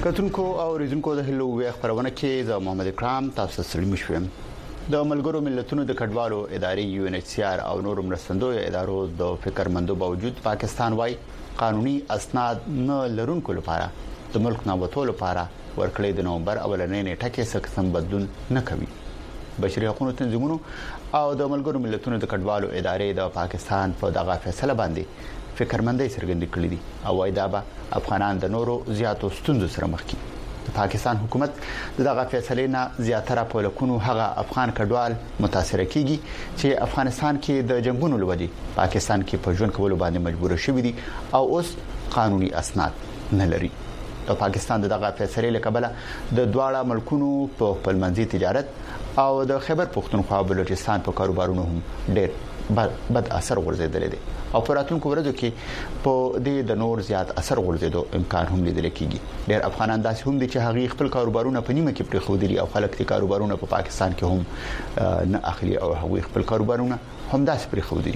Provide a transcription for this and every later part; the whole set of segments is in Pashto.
کتونکو او ریزونکو د هلو وی خبرونه کې زه محمد اکرام تاسو سره مشوم د ملګرو ملتونو د کډوالو ادارې UNHCR او نور مرستندوی ادارو د فکرمندو باوجود پاکستان وايي قانوني اسناد نه لرونکو لپاره د ملک نه وټول لپاره ورکړې د نومبر اولنې نیټه کې څه قسم بدلون نه کوي بشري حقوقو تنظیمونو او د ملګرو ملتونو د کډوالو ادارې د پاکستان په دغه فیصله باندې فکرمندۍ څرګندې کړې دي او وايي دا به افغانان د نورو زیاتو ستونزو سره مخ کړي د پاکستان حکومت دغه فیصله نه زیاتره په لکونو هغه افغان کډوال متاثر کیږي چې افغانستان کې د جنگونو لودي پاکستان کې په ژوند کولو باندې مجبور شوي دي او اوس قانوني اسناد نه لري د پاکستان دغه فیصله لکبله د دواړه ملکونو په خپلمنځي تجارت او د خیبر پختونخوا بلوچستان په کاروبارونو هم ډېر بد اثر ورزيدل دي او په راتلونکو ورځو کې په دې د نور زیات اثر ورزيدو امکان هم لیدل کېږي ډېر افغانان داسې هم دي چې هغه خپل کاروبارونه په نیمه کې پرې خو دي او خلک ته کاروبارونه په پاکستان کې هم نه اخلي او هغه خپل کاروبارونه هم داسې پرې خو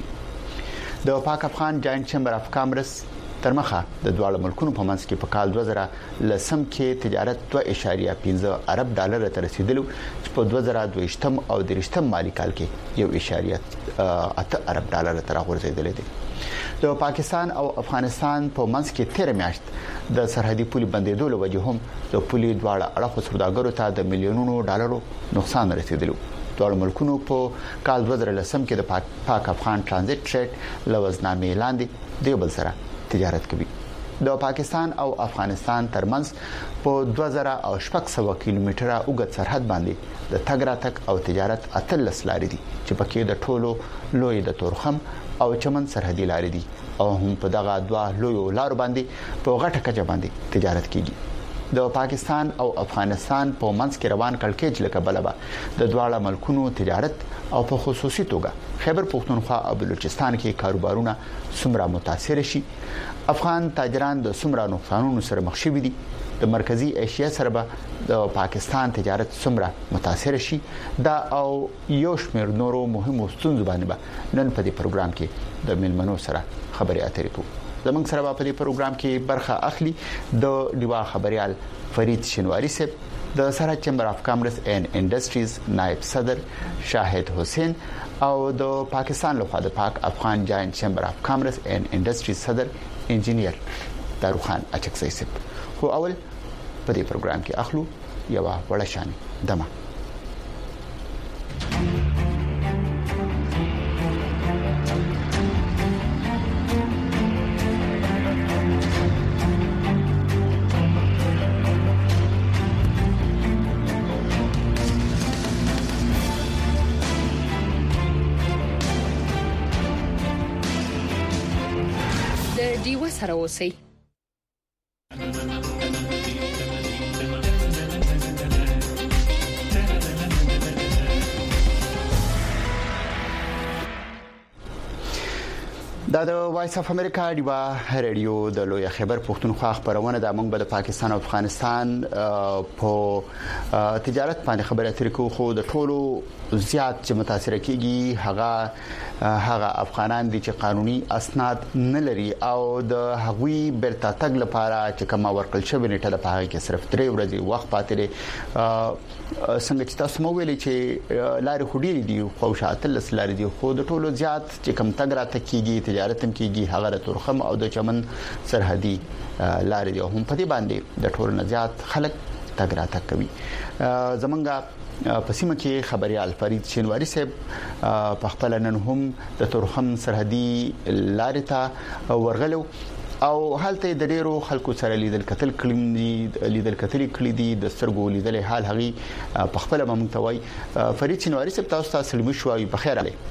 دي د پاک افغان جاینټ چیمبر اف کامرس ترمخه د دواړو ملکونو په منځ کې په کال 2000 لسم کې تجارت 2.15 ارب ډالر ته رسیدلو چې په 2022 او 23 مالی کال کې 1.8 ارب ډالر ته راغورځیدل دي د پاکستان او افغانستان په منځ کې 13 میاشت د سرحدي پولي بندیدو له وجې هم د پولي دواړه اړخو سوداګرو ته د میلیونونو ډالرو نقصان رسیدلو دواړو ملکونو په کال 2010 کې د پاک افغان ترانزیت ټریډ لوزنامې لاندې دی بل سره تجارت کوي د پاکستان او افغانستان ترمنځ په 2600 کیلومتره اوږد سرحد باندې د تګ راتګ او تجارت اتلس لارې دي چې پکې د ټولو لوی د تورخم او چمن سرحدي لارې دي او هم په دغه دوه لوی لارو باندې په غټه کچه باندې تجارت کیږي د پاکستان او افغانستان په منځ کې روان کړکېچ لکه بلبا د دواړو ملکونو تجارت او په خصوصي توګه خیبر پختونخوا او بلوچستان کې کاروبارونه څومره متاثر شي افغان تاجران د څومره نقصانونو سره مخ شوي دي د مرکزی ایشیا سره به د پاکستان تجارت څومره متاثر شي دا او یو شمېر نورو مهمو ستونزو باندې نن په دې پروګرام کې د ملمنو سره خبرې اترې کوو زمونږ سره په دې پروګرام کې برخه اخلي د ډیوا خبريال فرید شنواری صاحب د سرحد چیمبر اف کامرس اینڈ انډستریز نائب صدر شاهد حسین او د پاکستان لخوا د پاک افغان جاینټ چیمبر اف کامرس اینڈ انډستریز صدر انجینیر داروخان اچکزی صاحب خو اول په دې پروګرام کې اخلو یو وړه شان دمه دیو سره اوسئ د وایس اف امریکا دیوا رادیو د لوی خیبر پختونخوا خبرونه د موږ د پاکستان او افغانستان په تجارت باندې خبرې اترې کوو خو د ټولو زیات چې متاثر کیږي هغه افغانان دي چې قانوني اسناد نه لري او د هغوی برتا تګ لپاره چې کوم ورکل شوی نیټه د پاره کې صرف 3 ورځې وخت پاتې لري څنګه چې تاسو مو ویلي چې لارې خډيري دي خو شاتل لارې دي خو د ټولو زیات چې کوم تګ راته کیږي تجارت هم کیږي هغه د تورخم او د چمن سرحدي لارې دي هم په دې باندې د ټولو نزيات خلک تګ راته کوي زمونږه پسیمه کې خبريال فرید شنواری صاحب په خپل نن هم د تورخم سرحدي لارې ته ورغلو او حالته د ډیرو خلکو سره لیدل کتل کړي دي د سترګو لیدل حال هغه په خپل ممتوي فرید شنواری صاحب تاسو ته سلام شوي په خیر علي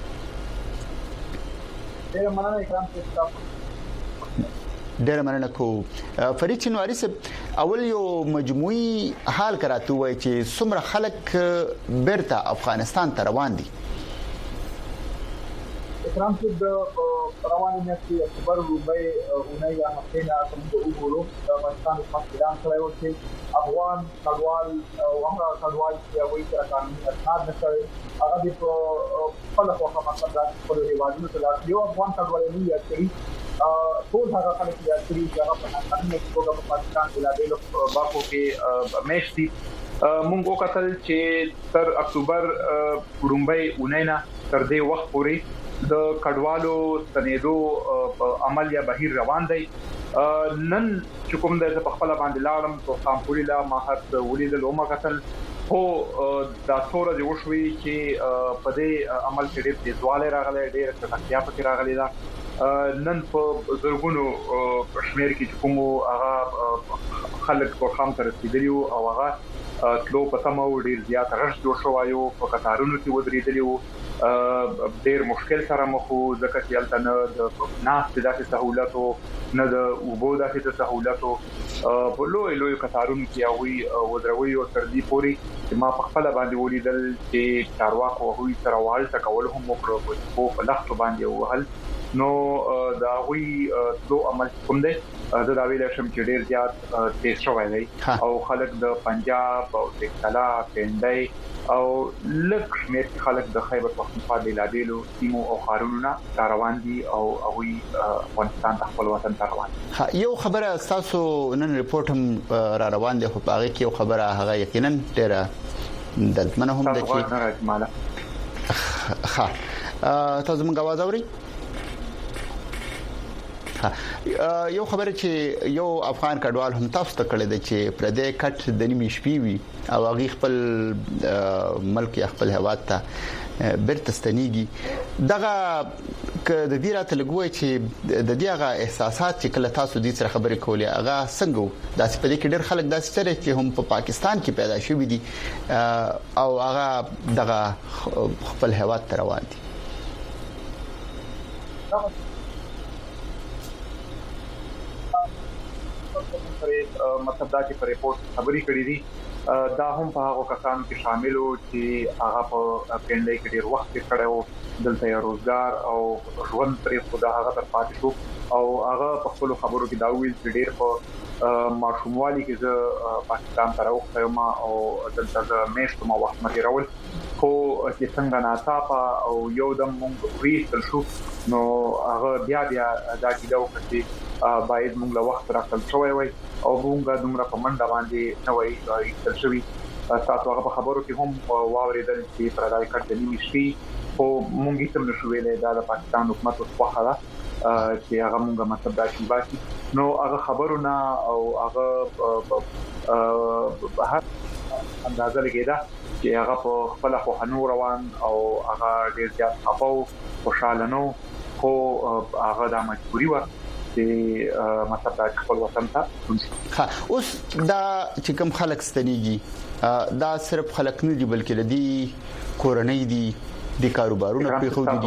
ډېر مننه کو فرید شنواری صاحب اول یو مجموعي حال کراته وای چې څومره خلک بیرته افغانستان ته روان دي اکرام چې د رواني میاشتې اکتوبر روبۍ اونۍ یا هفته نه کوم وګورو افغانستان په اعلان کړی و چې افغان کډوال او هغه کډوال چې وایي چې قانوني اسناد نه کوي هغه د خپل خواخه مطلب د خپل هیوادونو ته یو افغان کډوال نه یادري ټول هغه خلک چې یادري چې هغه په قانوني توګه په پاکستان کې لا بیلو باکو کې میاشتې مونږ وکتل چې تر اکتوبر روبۍ اونۍ نه تر دې وخت پورې د کډوالو ستنېدو عمل یا بهیر روان دی نن چې کوم د خپل باندې لاړم په خامپوري لا ماهر ولیدل او ما قتل هو دا څوره دی وشوي چې په دې عمل کې ډېر ځواله راغلي ډېر تکتیا پکې راغلي دا نن په زرګونو شمیر کې کوم هغه خلک په خام تر رسیدلی او هغه تلو په تمو ډیر زیات رش جوړ شوایو په قطارونو کې ودرېدلی ډیر مشکل سره مخ وو ځکه چې الته نه د ناس د داسې سہولتو نه د وبو داسې سہولتو په لوی قطارونو کې اوی ودروي او تر دې پوري چې ما په خپل باندې ولیدل چې چارواکو هوی سره وال تکول هم وکړو په لخت باندې وهل نو دا وی دو عمل کوم دی دا ویل شم چې ډیر زیات تیز شوی دی او خلک د پنجاب او تکلا پندای او لک شمیر خلک د خیبر پختونخوا د لابیلو سیمو او خارونو روان دي او هغه افغانستان خپل وطن ته روان دي یو خبره تاسو نن ریپورت هم را روان دي خو هغه کې یو خبره هغه یقینا ډیره دلته هم د چې تاسو موږ आवाज اورئ یو خبره چې یو افغان کډوال هم تاسو ته کړی دی چې پردې کټ د نیمې شپې وي او هغه خپل ملک خپل هواد ته برته ستنیږي دغه د دې راته لګوي چې د دې هغه احساسات چې کله تاسو دې سره خبرې کولې هغه څنګه داسې په دې کې ډېر خلک داسې سره چې هم په پاکستان کې پیدا شوي دي او هغه دغه خپل هواد ته روان دي مطلب دا چې په ریپورت خبري کړې دي دا هم په هغه کسانو کې شامل وو چې هغه په پندای کې ډیر وخت کړو دلته روزګار او ژوند پرې خدا هغه تر پاتې شو او هغه په خپل خبرو کې دا ویل چې ډیر په ماشوموالي کې زه پاکستان ته راوخم او دلته مېشت ما وخت مې راول خو چې څنګه ناڅاپه او یو دم مونږ ویل شو نو هغه بیا دا کېدو چې باید موږ له وخت راکړل شوی وي او موږ دومره په منډه باندې نه وای تل شوی تاسو هغه خبرو کې هم واوریدل چې پردای کړه د نیمې شپې او موږ یې تم نشو ویلې دا د پاکستان حکومت په خاله چې هغه موږ مطلب دا چې باسي نو هغه خبرونه او هغه هر اندازه لګیدا چې هغه په خپل خو هنو روان او هغه ډیر زیات خپو خوشاله نو خو هغه د مجبوري و چې مطلب دا خپل وطن ته اوس دا چې کوم خلک ستنيږي دا صرف خلک نه دي بلکې لدی کورنۍ دي د کاروبارونو په خو دي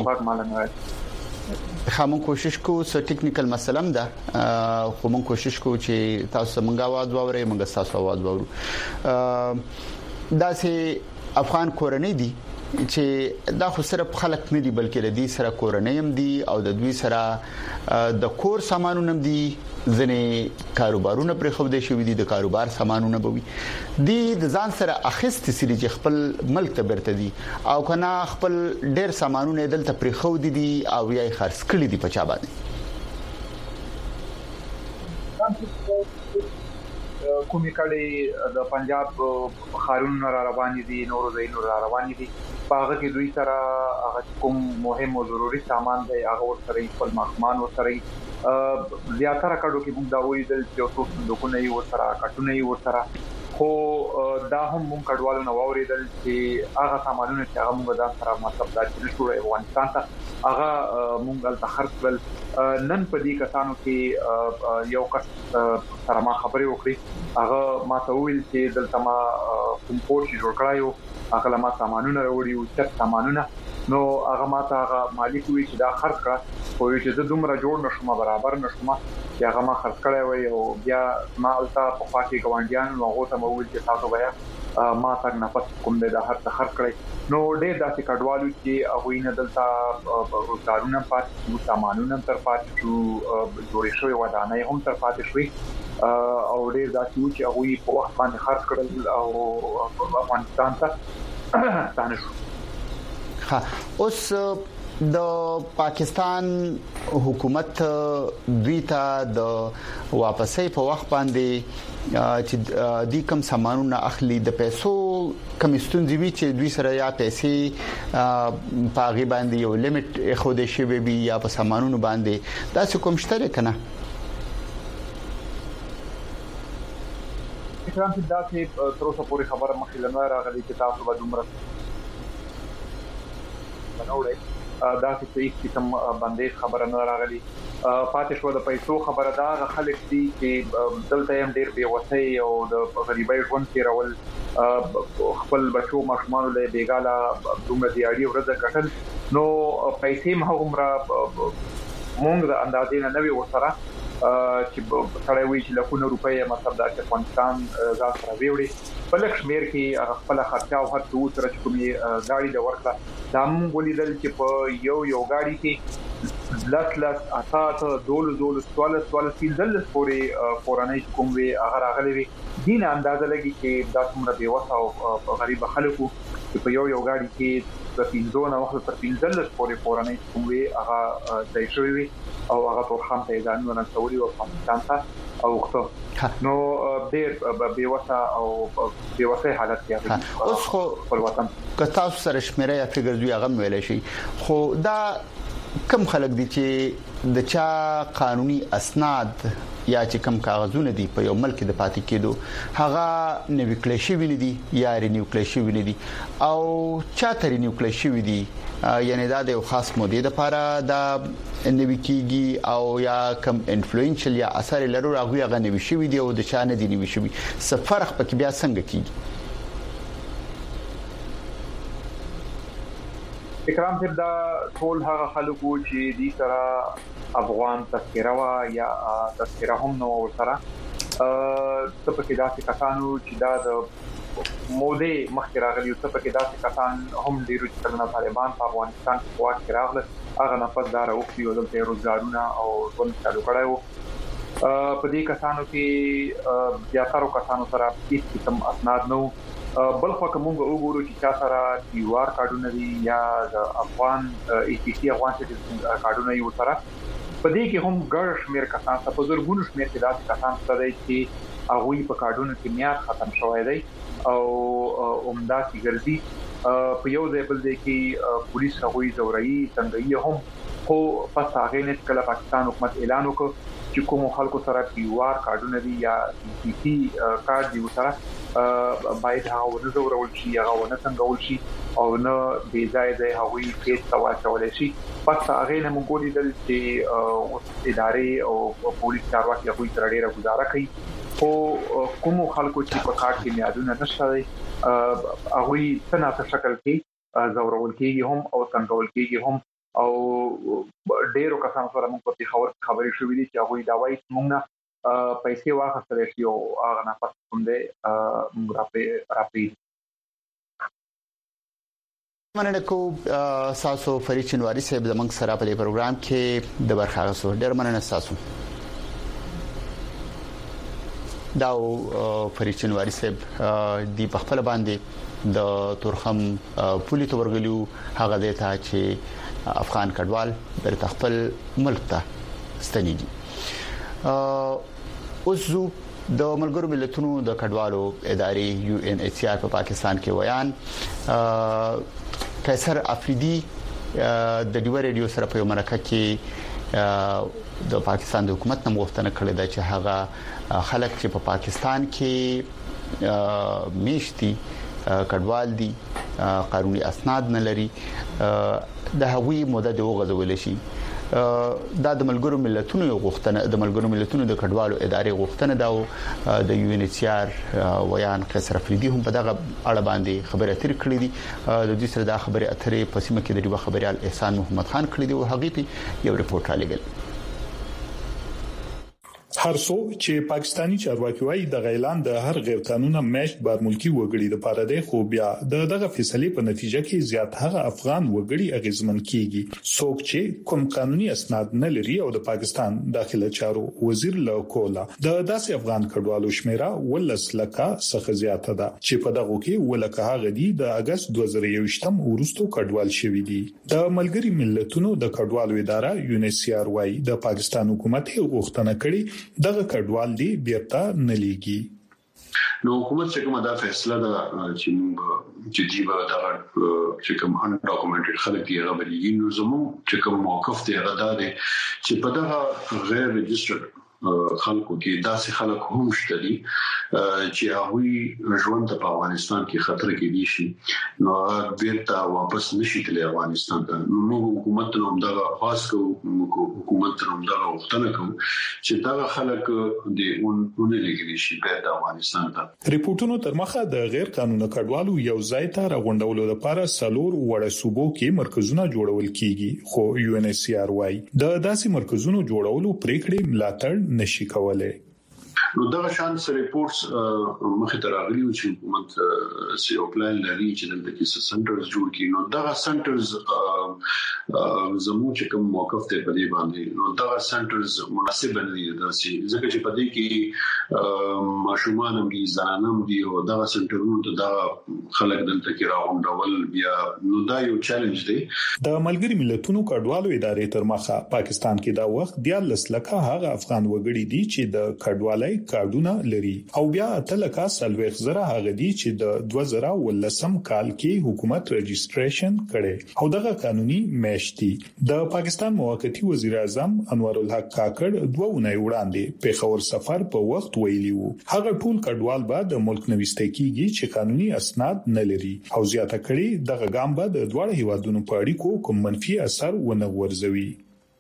خامون کوشش کو څه ټیکنیکل مسله ده خو مون کوشش کو چې تاسو څنګه आवाज واورئ موږ تاسو आवाज واورو دا سه افغان کورنۍ دي چې دا خو صرف خلک نه دي بلکې د دې سره کورنۍ هم دي او د دوی سره د کور سامانونه هم دي ځنې کاروبارونه پر خو دي شوی دي د کاروبار سامانونه بوي د ځان سره اخیست سړي چې خپل ملک ته برته دي او کنا خپل ډېر سامانونه دلته پر خو دي او یې خرڅ کړی دي په چا باندې کومې کړي د پنجاب خارون را روان دي نورو ځایونو را روان دي هغه کې دوی سره هغه کوم مهم او ضروري سامان دی هغه ورسره خپل مخمان ورسره زیاتره کډو کې موږ دا ویل چې اوس صندوقونه یې ورسره کټونه یې ورسره خو دا هم موږ کډوالو نو اوریدل چې هغه سامانونه چې هغه موږ دا سره مطلب دا چې شو افغانستان ته هغه موږ د خرڅول نن په دې کسانو کې یو کس سره ما خبرې وکړې هغه ما ته ویل چې دلته ما کوم پورشي جوړ کړایو هغه ما سامانونه وروړي او چې سامانونه نو هغه ما ته هغه مالک وی چې دا خرڅ کړ خو چې زه دومره جوړ نشم برابر نشم چې هغه ما خرڅ کړی وي او بیا ما الته په پاکي ګوانډیان نو هغه ته مو ویل چې تاسو بیا ما تک نفس کوم د هر څخر کړی نو ډېر داسې کډوالو چې هغه نه دلته روزګارونه پاتې سامانونه تر پاتې شو جوړې شوې ودانۍ هم تر پاتې شوې او ډېر داسې چې هغه په وخت باندې خرڅ کړل او افغانستان ته ستانه شو. ها اوس د پاکستان حکومت دوی ته د واپسې په وخت باندې چې د کوم سامانونه اخلي د پیسو کمیستون دی چې دوی سره یا پیسې پاغي باندې یو لیمټ خو د شی بي یا په سامانونو باندې دا څه کوم شته کنه اکرام چې دا چې تر اوسه پورې خبره مخې لنه راغلي چې تاسو به دومره بنوړئ دا چې کوم باندې خبره نه راغلي پاتې شو د پیسو خبره دا خلک دي چې دلته هم ډېر بے وسۍ او د غریبۍ ژوند تیرول خپل بچو ماشومان له بیګاله دومره دیاړي ورځ کټل نو پیسې مهمره مونږ د اندازې نه وی وسره چې سړی وی چې لکونه روپۍ مطلب دا چې افغانستان ځان سره ویوړي په لږ شمیر کې خپل خرچه او هر څه سره چې کومي گاډي د ورکړه دا مونږ ولیدل چې په یو گاډي کې لاس اساته دول سوال فیلدل پورې فورانه کوم وی هغه راغلي وي دین اندازه لګي چې دا څومره بے وسه او غریب خلکو چې په یو گاډي کې د فیلزونه وخت پر فیلدل پورې فورانه کوم وی هغه ځای شوی وي او هغه ټول خام ته ځانونه نسوري او افغانستان ته او وخت نو ډېر بے وسه او بے وسه حالت کې اوس خو په وطن که تاسو سره شمیره یا فګر دوی هغه ویل شي خو دا کم خلک دي چې د چا قانوني اسناد یا چې کم کاغذونه دي په یو ملک د پاتې کېدو هغه نوی کلیشي ویني دي یا رینیو کلیشي ویني دي او چا تر رینیو کلیشي ویني یعنی دا د یو خاص مودې لپاره دا نوی کیږي او یا کم انفلوئنشل یا اثر لرو هغه نوی شي وي او د چا نه دي نوی شي څه فرق پکې بیا څنګه کیږي اکرام صاحب دا ټول هغه خلکو چې دې سره افغان تذکره وا یا تذکره هم نو سره څه پکې داسې کسانو چې دا د مودې مخکې راغلي څه پکې داسې کسان هم ډیرو چې کله طالبان په افغانستان کې واک راغله هغه نفس دار او په دلته روزګارونه او ژوند چالو کړو په دې کسانو کې زیاتره کسانو سره هیڅ قسم اسناد نو بل خو کومه وګورو چې تاسو سره دیوار کارډونه دي یا د افغان ای پی سی افغان سټیزن کارډونه یو سره په دې کې هم ګڼ شمیر کسان په زرګونو شمیر کې داسې کسان سره چې هغه په کارډونو کې میعاد ختم شوی دی او عمده کی ګرځي په یو ځای بل ځای کې پولیس هغوی زورایي څنګه هم خو پس هغه نه کله پاکستان حکومت اعلان وکړ چې کوم خلکو سره دیوار کارډونه دي یا ای پی سی کارډ دی سره باید هغه ورزورول شي هغه ونه څنګه شي او نه بي ځای ځای هغوی کیس تواچول شي پس هغه نه مونږ لیدل چې ادارې او پولیس چارواکي هغوی تر ډیره گزاره کوي خو کوم خلکو چې په کارت کې میادونه نشته هغوی څنګه شکل کې زورول کېږي هم او څنګه کېږي هم او ډیرو کسانو سره موږ په خبرې شوې دي چې هغوی دا وایي چې موږ پیسې واخیستل شي او هغه نه پس کوم دې موږ راپی مننه کوم ساسو فرید چنواری صاحب زمنګ سره په پروګرام کې د برخه غوښتو ډیر مننه ساسو دا فرید چنواری صاحب دی په خپل باندې د تورخم پولیس ورغلیو هغه د ته چې افغان کډوال د خپل ملک ته ستنیږي اوس زو د ملګرو ملتونو د کډوالو ادارې یو ان ایچ سی آر په پاکستان کې ویان قیصر افریدي د ډیو ریډیو سره په مرکه کې د پاکستان د حکومت نوم غوښتنه کړې ده چې هغه خلک چې په پاکستان کې میشتي کډوال دي قانوني اسناد نه لري د هغوی مدد وغځول شي دا د ملګرو ملتونو غوښتنه د ملګرو ملتونو د کډوالو ادارې غوښتنه دا د یو ان ایچ سی آر ویان قیصر افریدي هم په دغه اړه باندې خبره اترې کړې دي د دې سره دا خبره اترې په سیمه کې د ریو خبريال احسان محمد خان کړې دي او هغه په یو ریپورت را لګل هر څو چې پاکستانی چارواکي وايي د اعلان د هر غیر قانوني میشت بار ملکی وګړي د پاره د خو بیا دغه فیصله په نتیجه کې زیات هغه افغان وګړي اغیزمن کیږي څوک چې کوم قانوني اسناد نه لري او د پاکستان داخله چارو وزیر له کولا د داسې افغان کډوالو شمیره ولس لکه څخه زیاته ده چې په دغه کې ولکه هغه دی د اگست 2021م ورستو کډوال شوی دی د ملګری ملتونو د کډوالو اداره UNHCR وايي د پاکستان حکومت غوښتنه کړې دغه کډوال دی بیرته نه لیږي نو حکومت څنګه مدا فیصله ده چې موږ جدي به دا چې کوم ان ډاکومنټډ خلک یې غوړي نو زموږ چې کوم موقف دی هغه دا دی چې په دغه غیر ريجسترډ خلکو کې داسې خلک هم شته دي چې هغه ژوند په افغانستان کې خطر کې دي شي نو بیرته واپس نشي تللی افغانستان ته نو حکومت نوم دا خاص کو حکومت نوم دا وختنه کوم چې دا خلک د اونونه لګري شي بیرته افغانستان ته ریپورتونو تر مخه د غیر قانوني کډوالو یو ځای ته راغونډولو لپاره سلور وړه صوبو کې مرکزونه جوړول کیږي خو UNHCR وايي د داسې مرکزونو جوړولو پریکړې ملاتړ نشي کولای نو دا شان ریپورتس مخه تراغلی او چې حکومت سی او پلان لري چې دلته کې سنټرز جوړ کړي نو دا سنټرز زموږ چې کوم موقف ته په دې باندې نو دا سنټرز مناسب نه دي داسې ځکه چې په دې کې ماشومان هم دي ځانم دي او دا سنټرونو ته دا خلک دلته کې راوندول بیا نو دا یو چیلنج دی د ملګری ملتونو کډوالو ادارې تر مخه پاکستان کې دا وخت د 10 لکه هغه افغان وګړي دي چې د کډوالۍ کارډونه لري او بیا تلکا سلويخ زره هغه دي چې د 2013 کال کې حکومت رجستریشن کړي او دغه قانوني میشتي د پاکستان موقتی وزیر اعظم انور الحق کاکړ 2 اونۍ وړاندې پیښور سفر په وخت ویلی وو هغه ټول کډوال به د ملک نوښته کیږي چې قانوني اسناد نه لري او زیاته کړي دغه ګام به د دوه هیوادونو په اړیکو کوم منفي اثر ونه غورځوي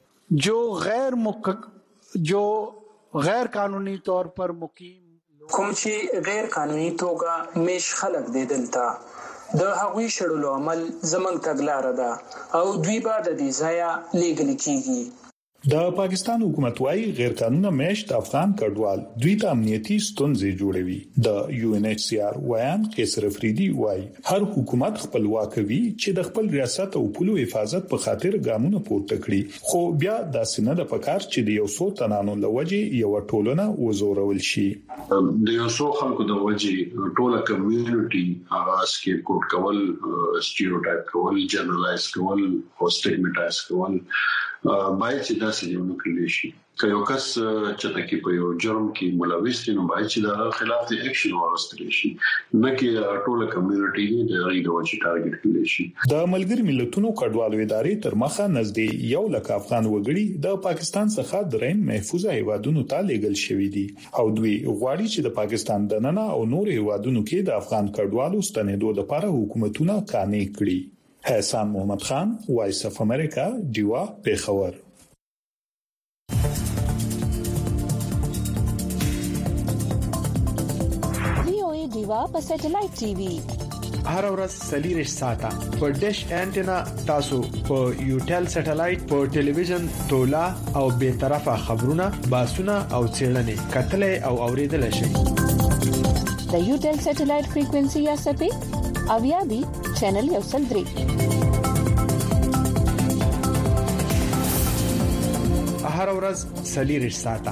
जो गैर कानूनी तौर पर मुकीम کوم چې غیر قانوني توګه میش خلک دي دلته د هغوی شړلو عمل زمنګ تګلار ده او دوی به د دې ځای لیګل کیږي د پاکستان حکومت وايي غیر قانوني میشت افغان کډوال دوی ته امنیتي ستونزې جوړوي د UNHCR ویان قیصر افریدي وايي هر حکومت خپلواک وي چې د خپل ریاست او پولو حفاظت په خاطر ګامونه پورته کړي خو بیا د سینه د پکار چې د یو څو تنانو لوجې یو ټولنه وزورول شي د یو څو خلکو د وجې ټوله کمیونټي هغه سکیپ کوټ کول سټیریوټایپ کول جنرالایز کول او سټیګماټایز کول باید چې دا څه یو کړی شي که یو کس چې تکي په یو جرم کې ملوث دي نو باید چې دا خلاف د اکشن واغستل شي نه کې ټوله کمیونټي د غیر وجه ټارګټ کړي شي د ملګری ملتونو کډوالو ادارې تر مخه نږدې 1 لک افغان وګړي د پاکستان څخه درېم محفوظه هیوادونو ته لیږل شوې دي او دوی غواړي چې د پاکستان دننه او نور هیوادونو کې د افغان کډوالو ستنېدو لپاره حکومتونه قانع کړي احسان محمد خان وایس اف امریکا دیوا پیښور دیوا په سټلایټ ټي وي هر ورځ سلیریش ساته په ډیش انټینا تاسو په یوټل سټلایټ په ټلویزیون تولا او به طرفه خبرونه باسونه او چیرلنې کتلې او اوریدل شي د یوټل سټلایټ فریکوئنسي یا سپې اویا بي چینل یو سل درې هر ورځ سلیریش ساته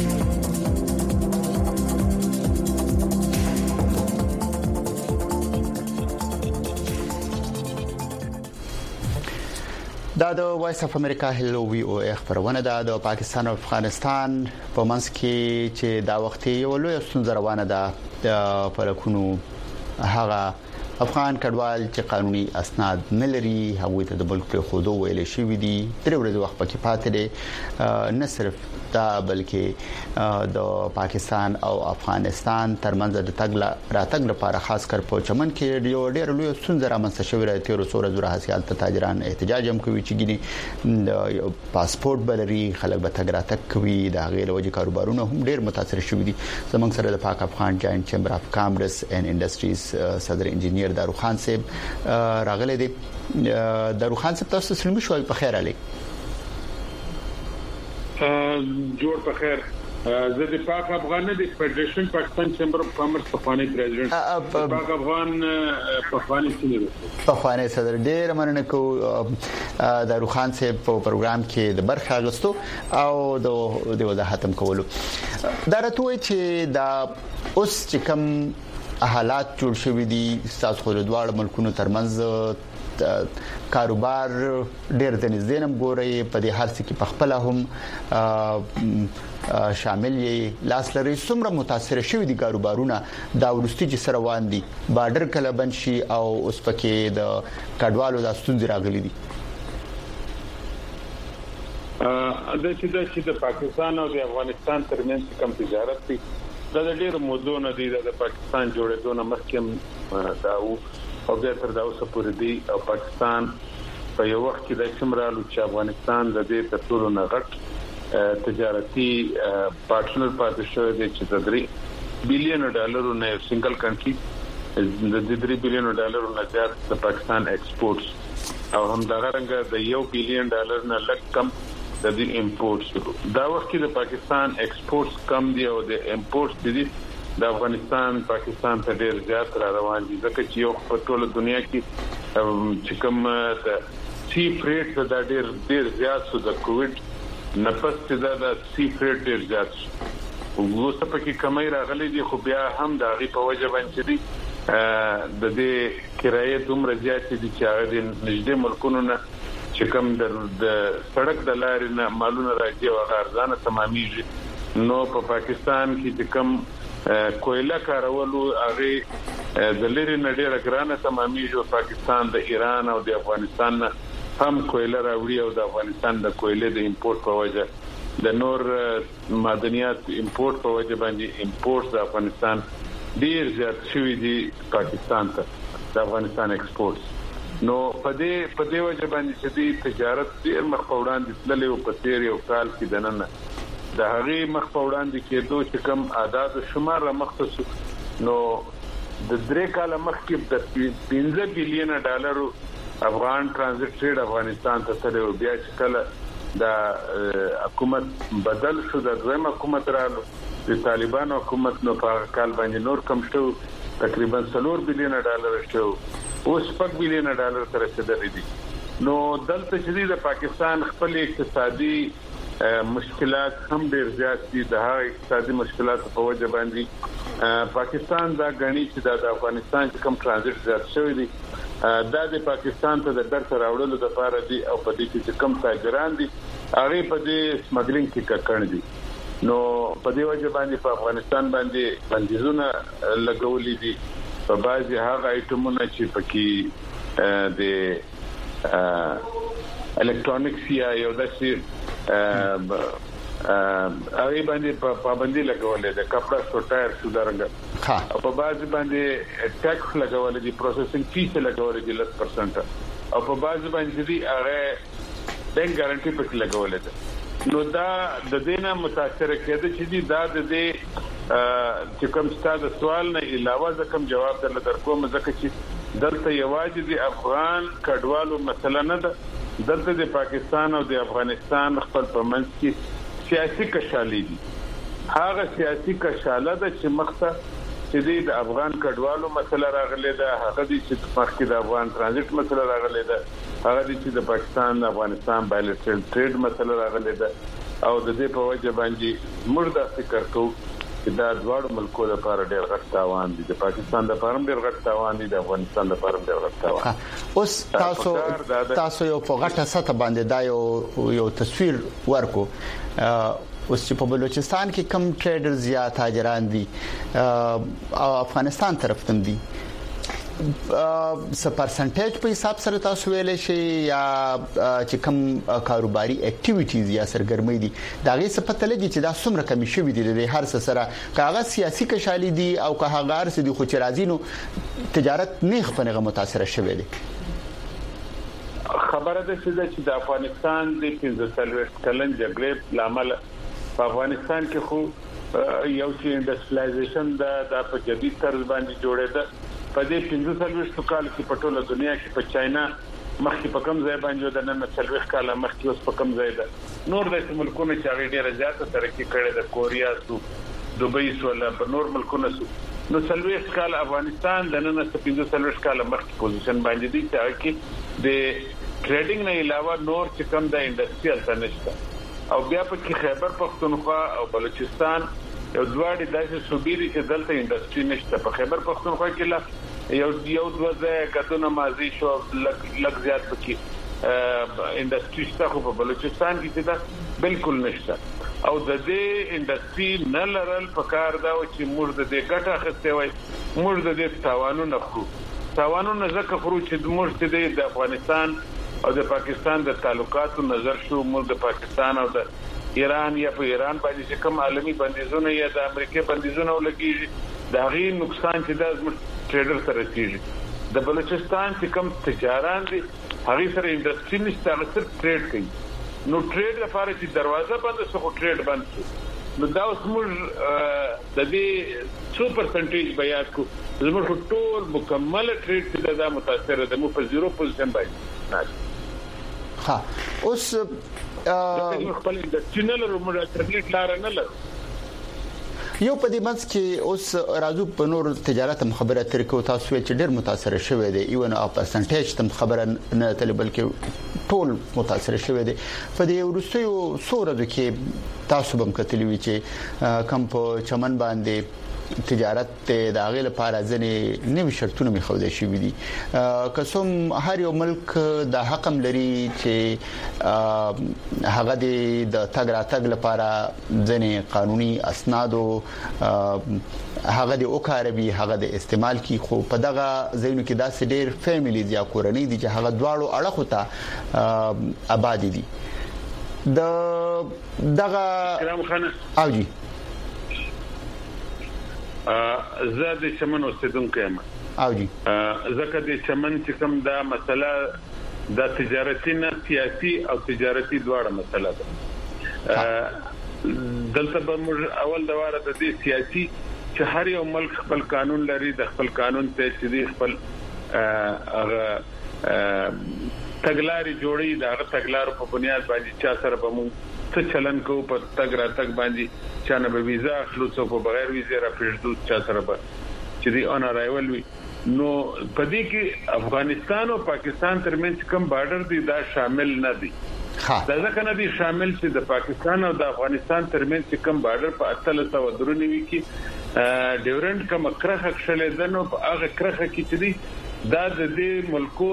دا د وایس اف امریکا هلو وی او خبرونه ده د پاکستان او افغانستان په منځ کې چې دا وخت یو لوی ستونزه روانه ده د پرکونو هغه افغان کډوال چې قانوني اسناد نه لري هغه ته د بلک په خودو ویل شي وي دي تر ورځې وخت پکې پاتې دي نه صرف دا بلکې د پاکستان او افغانستان ترمنځ د راتګ لپاره خاص کر په چمن کې یو ډېر لوی ستونزه رامنځته شوې ده تیر څو ورځې راځي ته تاجران احتجاج هم کوي چې ګینه د پاسپورت بلري خلک به تګ راتګ کوي د غیر وجه کاروبارونه هم ډېر متاثر شوي دي زمونږ سره د پاک افغان جاینټ چیمبر اف کامرس اینڈ انډستریز صدر انجینیر دارو خان صاحب راغله دي دارو خان صاحب تاسو سلام شو په خیر علي جوړ په خیر زه د پاک افغان د فدریشن پاکستان چیمبر اف کامرس پخوانی پریزیدنت پاک افغان پخوانی صدر ډیر مننه کو د روخان صاحب په پروګرام کې د برخه اغستو او د وضاحت کولو دا راته چې دا اوس چې کوم حالات جوړ شوې دي تاسو خو د دوه ملکونو ترمنځ کاروبار ډېر د نږدې نم ګوري په دې هر څه کې پخپله هم شامل یې لاس لري څومره متاثر شوی دي کاروبارونه دا ورستي چې سره وان دي بارډر کله بند شي او اوس پکې د کډوالو د ستونزې راغلي دي د پاکستان او د افغانستان ترمنځ کوم تجارت دي دا ډېر موضوع نه دي د پاکستان جوړېدو نه مخکې داو او بیا تر دا اوسه پورې دی او پاکستان په یو وخت کې د شمرالو چې افغانستان د دې تر ټولو نه غټ تجارتي پارټنر پاتې شو دی چې د $3 بلین نه سنگل کنټری د $3 بلین نه زیات د پاکستان ایکسپورټس او هم دا رنګه د $1 بلین نه لږ کم د دې امپورټس دا وخت کې د پاکستان ایکسپورټس کم دی او د امپورټس دي د افغانستان پاکستان ته ډېر زیات را روان دي ځکه چې یو په ټوله دنیا کې چې کوم د سی فریټ دا ډېر زیات شو د کووډ نه پس چې دا سی فریټ ډېر زیات شو وروسته پکې کمای راغلي دي خو بیا هم د غي په وجه باندې دي د دې کرایه دومره زیات دي چې هغه د نږدې ملکونو نه چې کوم د سړک د لارې نه مالونه راځي او ارزانه تمامېږي نو په پاکستان کې چې کوم کویلا کارولو هغه د لری نډیره ګرانه تمامېږي پاکستان د ایران او د افغانستان هم کویلا راوړي او د افغانستان د کویلې د امپورټ په وجه د نور معدنیات امپورټ په وجه باندې امپورټ د افغانستان ډیر زیات شوی دی پاکستان ته د افغانستان ایکسپورټس نو په دې وجه باندې چې د تجارت ډیر مخ په وړاندې تللی او په تیر یو کال کې دننه د هغه مخ په وړاندې کېدو چې کوم اعداد شمار مختص نو د 3 کال مخکې د $15 بلین افغان ترانزیت ټریډ افغانستان ته تللی بیا چې کله د حکومت بدل شو د دویم حکومت رالو د طالبانو حکومت نو په کال باندې نور کم شو تقریبا $4 بلین شو اوس $5 بلین تر رسیدلی دي نو دلته چې د پاکستان خپل اقتصادي مشکلات هم ډیر زیات دي د هغه اقتصادي مشکلات په وجه باندې پاکستان دا غني چې د افغانستان کوم ترانزیت زیات شوی دی دا د پاکستان ته د درس راوړلو لپاره دي او په دې کې کوم تاجران دي هغه په دې سمګلینګ کې کړن دي نو په دې وجه باندې په افغانستان باندې بندیزونه لګولې دي په بعضي هغه ایټمونه چې پکې د الکترونیکس یا یو داسې هغه باندې پابندي لګولې ده کپڑا سټایر سودارنګ او په بعض باندې ټیکس لګولې دي پروسیسینګ فیس لګولې دي 10% او په بعض باندې دي هغه بینک ګارانټي پکې لګولې ده نو دا د دینه متاثر کېده چې دا د دې چې کوم ستاسو سوال نه علاوه کوم جواب درکوم ځکه چې دلته یوازې د افغان کډوالو مسله نه ده دلته د پاکستان او د افغانستان خپل پرمنځ کې سیاسي کشالي دي هغه سیاسي کشاله ده چې مخته چې د افغان کډوالو مسله راغلې ده هغه دي چې مخکې د افغان ترانزیت مسله راغلې ده هغه دي چې د پاکستان او افغانستان بایلټرل ټریډ مسله راغلې ده او د دې په وجه باندې مرده فکر کوو چې دا دواړو ملکونو لپاره ډېر غټ تاوان دي د پاکستان لپاره ډېر غټ تاوان دي د افغانستان لپاره ډېر غټ تاوان اوس تاسو یو په غټه سطح باندې دا یو تصویر ورکو اوس چې په بلوچستان کې کم ټریډرز یا تاجران دي او افغانستان طرف تم دي څه پرسنټیج په حساب سره تاسو ویلې شي یا چې کوم کاروباري اکټیویټیز یا سرګرمۍ دي دا غي څه پته لګي چې دا څومره کمی شوی دي د هر څه سره کاغذ سیاسي کشالي دي او که هغه ارس دي خو چې راځي نو تجارت نه خپنه متاثر شوی دي خبره ده چې د افغانستان د 15 کلن جګړې لامل په افغانستان کې خو یو چې انډستریالایزیشن د په جدید طرز باندې جوړېده په دې 15 کال کې په ټوله دنیا کې په چاینا مخکې په کم ځای باندې د نن 40 کال مخکې اوس په کم ځای ده نور د ملکونو چې هغه ډیره زیاته ترقی کړې د کوریا سو دوبۍ سو ولا په نور ملکونو سو نو سلويش کال افغانستان د نن څخه 15 کال مخکې پوزیشن باندې دي چې کې د ټریډینګ نه علاوه نور چې کوم د انډستریال تنشته او بیا په کې خیبر پختونخوا او بلوچستان یو دواړي داسې صوبې دي چې دلته انډستری نشته په خیبر پختونخوا کې لا یو دوزه کتونه مازی شو لږ زیات پکې انډستری شته خو په بلوچستان کې دا بالکل نشته او د دې انډستری نه لرل پکار دا چې موږ د دې ګټه اخیسته وای موږ د دې تاوانونه ځکه خورو چې موږ د افغانستان او د پاکستان د تعلقاتو نظر شو موږ د پاکستان او د ایران یا په ایران باندې کوم عالمي بندیزونه یا د امریکای بندیزونه ولګي دا غي نقصان چې د ټریډر سره کیږي د بلوچستان چې کوم تجاران دي هغه سره انډستری نشته هغه صرف ټریډ کوي نو ټریډ لپاره چې دروازه بند شو ټریډ بند شو نو دا اوس موږ د دې 2% بیان کو زموږ ټول مکمل ټریډ چې دا متاثر ده مو په 0 پوزیشن باندې ها اوس خپل انډستری نه لرو موږ ټریډ لار نه لرو یو په دې منځ کې اوس راځو په نور تجارت خبره تر کو تاسو چې ډېر متاثر شوه دي ایون او پرسنټیج تم خبره نه تل بلکې ټول متاثر شوه دي په دې ورستیو سورو کې تاسو بم کتلی وی چې کم په چمن باندې تجارت ته د هغه لپاره ځنې نوي شرطونه مخاوده شي دي قسم هر یو ملک د حکم لري چې هغه د تګ راتګ لپاره ځنې قانوني اسناد او هغه د اوکاروي هغه د استعمال کی خو په دغه ځینو کې داسې ډېر فیملیز یا کورنۍ دي چې هغه دواړو اړخو ته آباد دي دغه کرام خان اوجی زاد چمن اوسیدونکو یم او جی زکه د چمن چې کوم دا مسله د تجارتي نه سیاسي او تجارتي دواړه مسله ده دلته به اول د واره د سیاسي چې هر یو ملک خپل قانون لري د خپل قانون ته چې خپل هغه تګلاري جوړي دا تګلارو په بنیاد باندې چا سره به مو څه چلن کو په تګ را تګ باندې چانه به ویزا خلوص په بغیر ویزا را پېژدو چا سره به چې دی اون ارایول وي نو په دې کې افغانستان او پاکستان ترمنځ کوم بارډر دی دا شامل نه دي دا ځکه نه دي شامل چې د پاکستان او د افغانستان ترمنځ کوم بارډر په 1393 کې ډیورنت کوم کرخه شلې ده نو په هغه کرخه کې چې دی دا د دې ملکو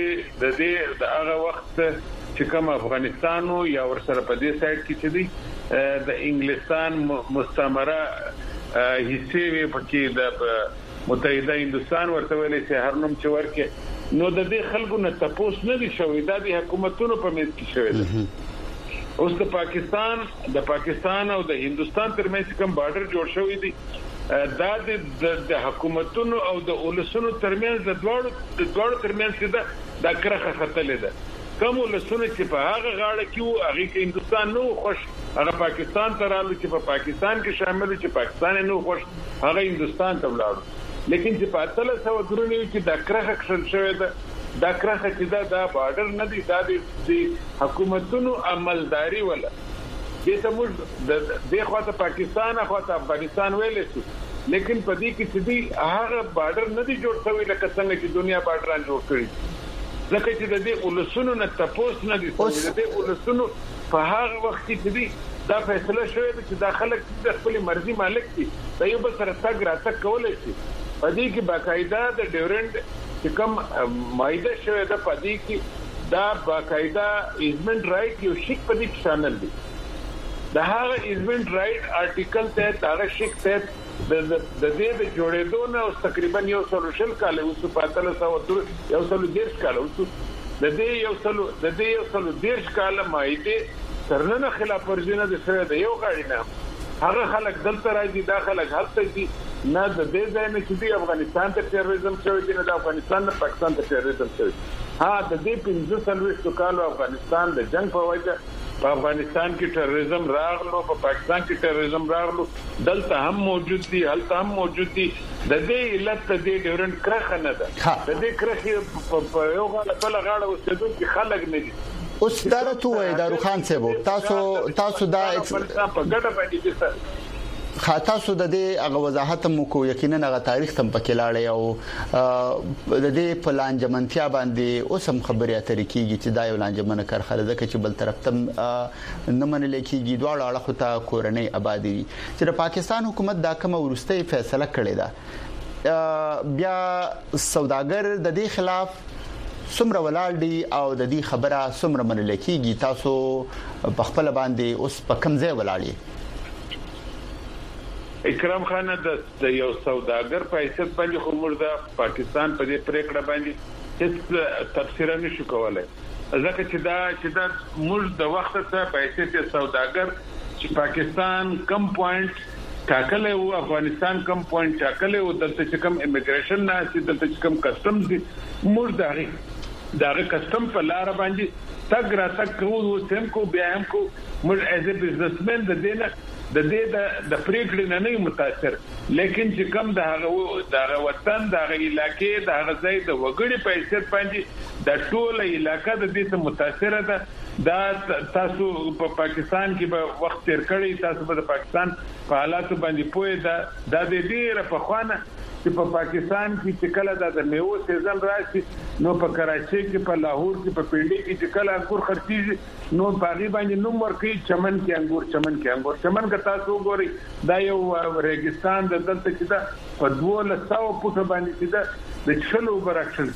د هغه وخت چې کوم افغانستان او یا ورسره په دې سایډ کې چې دی د انګلستان مستعمره حصے وي پکې د متحده هندستان ورته ویلې چې هر نوم چې ورکه نو د دې خلکو نه تاسو نه دي شوې د حکومتونو په منځ کې شوې ده اوس د پاکستان او د هندستان ترمنځ کوم بارډر جوړ شوی دی دا د حکومتونو او د اولسونو ترمنځ د دوړو ترمنځ د کرخه خطلې ده کوم ولسونه چې په هغه غاړه کې وو هغه کې هندستان نو خوش هغه پاکستان ته رالو چې په پاکستان کې شامل چې پاکستان نو خوش هغه هندستان ته ولاړو لیکن چې په 1393 کې د کرخه کښل شوې ده د کرخه چې دا بارډر نه دی دا د حکومتونو عملداري ولا دې ته موږ د خواته پاکستان خواته افغانستان ویلې شو لیکن په دې کې چې دی هغه بارډر نه دی جوړ شوی لکه څنګه چې دنیا بارډران جوړ کړی ځکه چې د دې ولسونو نه تاسو نه دي د دې ولسونو په هغه وخت کې چې دا فیصله شوې ده چې دا خلک د خپل مرزي مالک دي دا یو بل سره تګ راتګ کولای شي په دې کې باقاعده د ډیورنت چې کوم مایده شوې ده په دې کې دا باقاعده ایزمنت رائټ یو شیک په دې شامل دي دا هغه ایزمنت رائټ آرټیکل ته هغه شیک ته د دې د جوړېدو نه تقریبا یو سولوشن کاله اوس په 1300 یو سلو دیش کاله اوس د دې یو سلو دیش کاله مایده ترنه خلاف ورزي نه د سره د یو غاړي نه هغه خلک دلته راځي داخله هلته دي نه د دې ځای نه چې افغانستان ته تروریزم شوی دی نه د افغانستان نه پاکستان ته تروریزم شوی ها د دې 15 کالو افغانستان د جنگ په وجه په افغانستان کې تروریزم راغلو په پاکستان کې تروریزم راغلو دلته هم موجود دي هلته هم موجود دي د دې علت د دې ډیورنت کرخه نه ده د دې کرخه په یو غاړه بل غاړه اوسېدو کې خلک نه دي اوس درته وای دارو خان صاحب تاسو دا په ګټه باندې خاطاسو د دې هغه وضاحت مو کو یقینا هغه تاریخ تم پکې لاړې او د دې پلان جمنتیا باندې اوسم خبرې اترې کیږي چې دا یو لانجمنه کار خلک چې بل طرف تم نه منل کیږي دواړه اړخ ته کورنۍ آبادی چې د پاکستان حکومت دا کومه ورسته فیصله کړې ده بیا سوداګر د دې خلاف سمره ولال دي او د دې خبره سمره منل کیږي تاسو په خپل باندې اوس په کم ځای ولالي اکرام خان د یو سوداګر په حیثیت باندې خو موږ د پاکستان په دې پریکړه باندې هیڅ تفسیر نشو کولای ځکه چې دا موږ د وخت ته په حیثیت سوداګر چې پاکستان کم پوینټ ټاکل او افغانستان کم پوینټ ټاکل او دلته چې کم امیګریشن نه چې دلته چې کم کسټمز دي موږ دغه کسټم په لار باندې تګ را تک کوو سم کو بیا هم کو موږ ایز ا بزنسمن د دینه د دې د پریکړې نه متاثر لیکن چې کم د وطن د علاقې د هغه ځای د وګړي په حیثیت باندې د ټوله علاقې د دې ته متاثر ده دا تاسو په پاکستان کې به وخت تیر کړی تاسو به د پاکستان په حالاتو باندې پوهه ده د ډیره په خوانه چې په پاکستان کې چې کله د میوه سیزن راشي نو په کراچي کې په لاهور کې په پنډي کې چې کله انګور خرڅيږي نو باغی باندې نوم ورکړي چمن کې انګور چمن کا تاسو ګوري دا یو ریګستان د دلته کې دا په 200 فوټ باندې چې دا د چلو برکشل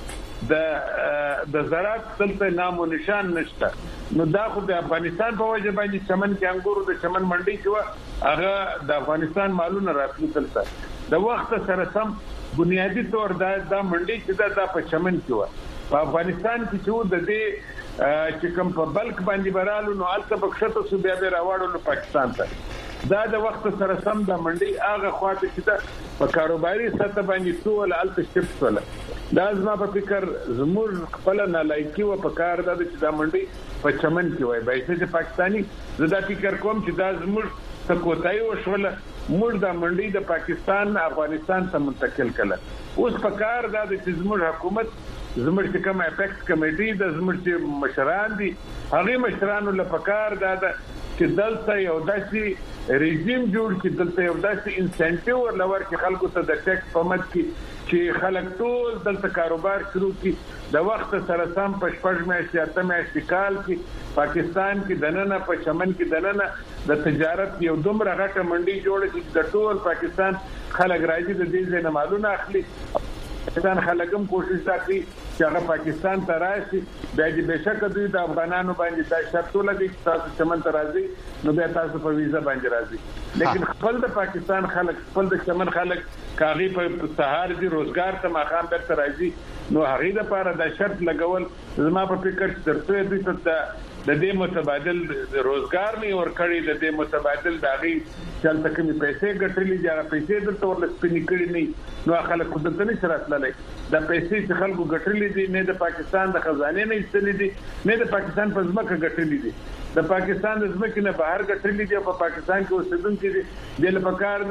کیږي د زراعت دلته نام او نشان نشته نو دا خو د افغانستان په وجه باندې چمن کې انګور د چمن منډي کې هغه د افغانستان مالونه راتلل دلته د وخت سره سم بنیادی طور دا منډي چې دا په چمن کې و په افغانستان کې چې د دې چې کوم په بلک باندې برالو نو البته بخښته سو بیا به راوړل پاکستان ته دا د وخت سره سم د منډي هغه خواته چې دا په کاروباري سطح باندې ټول البته شفت ولا دا زما په فکر زموږ خپل نه لایقي و په کار دا چې دا منډي په چمن کې وای به چې پاکستانی زدا فکر کوم چې دا زموږ تکوتای وشول موږ د منډي د پاکستان افغانستان ته منتقل کړل اوس په کار دا چې زموږ حکومت زموږ کوم اپیکس کمیټي د زموږ مشران دي هغه مشرانو لپاره دا چې دلته یو داسې رژیم جوړ کړي دلته یو داسې انسنټیو ورلور کې خلکو ته د ټیکس په مد کې چې خلک ټول دلته کاروبار شروع کړي د وخت سره سم په شپږ میاشتې اته میاشتې کال کې پاکستان کې دننه په چمن کې دننه د تجارت یو دومره غټه منډي جوړه چې د ټول پاکستان خلک راځي د دې ځای مالونه اخلي پاکستان خلکم کوشش کوي چې هغه پاکستان ته راشي بیا دې بشک دوی د افغانانو باندې دا شرط لګي چې تاسو چمن ته راځي نو بیا تاسو په ویزا باندې راځي لیکن خپل د پاکستان خلک خپل د چمن خلک کاغي په سهار دي روزګار ته مخام درته راځي نو هغه د لپاره دا شرط لګول زما په فکر چې ترڅو دې ته د دې متبادل روزګار نه ور کړی د دې متبادل داغي چلته کومي پیسې ګټلې دي هغه پیسې دلته ورل سپینې کړې نه نو خلک خود ته نشي راتللی دا پیسې چې خلکو ګټلې دي نه د پاکستان د خزانه نه ایستلې دي نه د پاکستان په ځمکه ګټلې دي د پاکستان د ځمکې نه بهر ګټلې دي په پاکستان کې اوسېدونکي دي د لپاره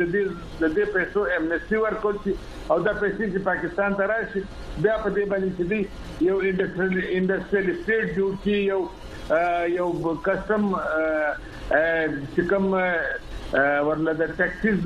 د دې پیسو امنستي ورکول شي او دا پیسې چې پاکستان ته راشي بیا په دې باندې چې یو انډستریال سټیټ جوړ کی یو کسٹم چې کوم ورله د ټیکسز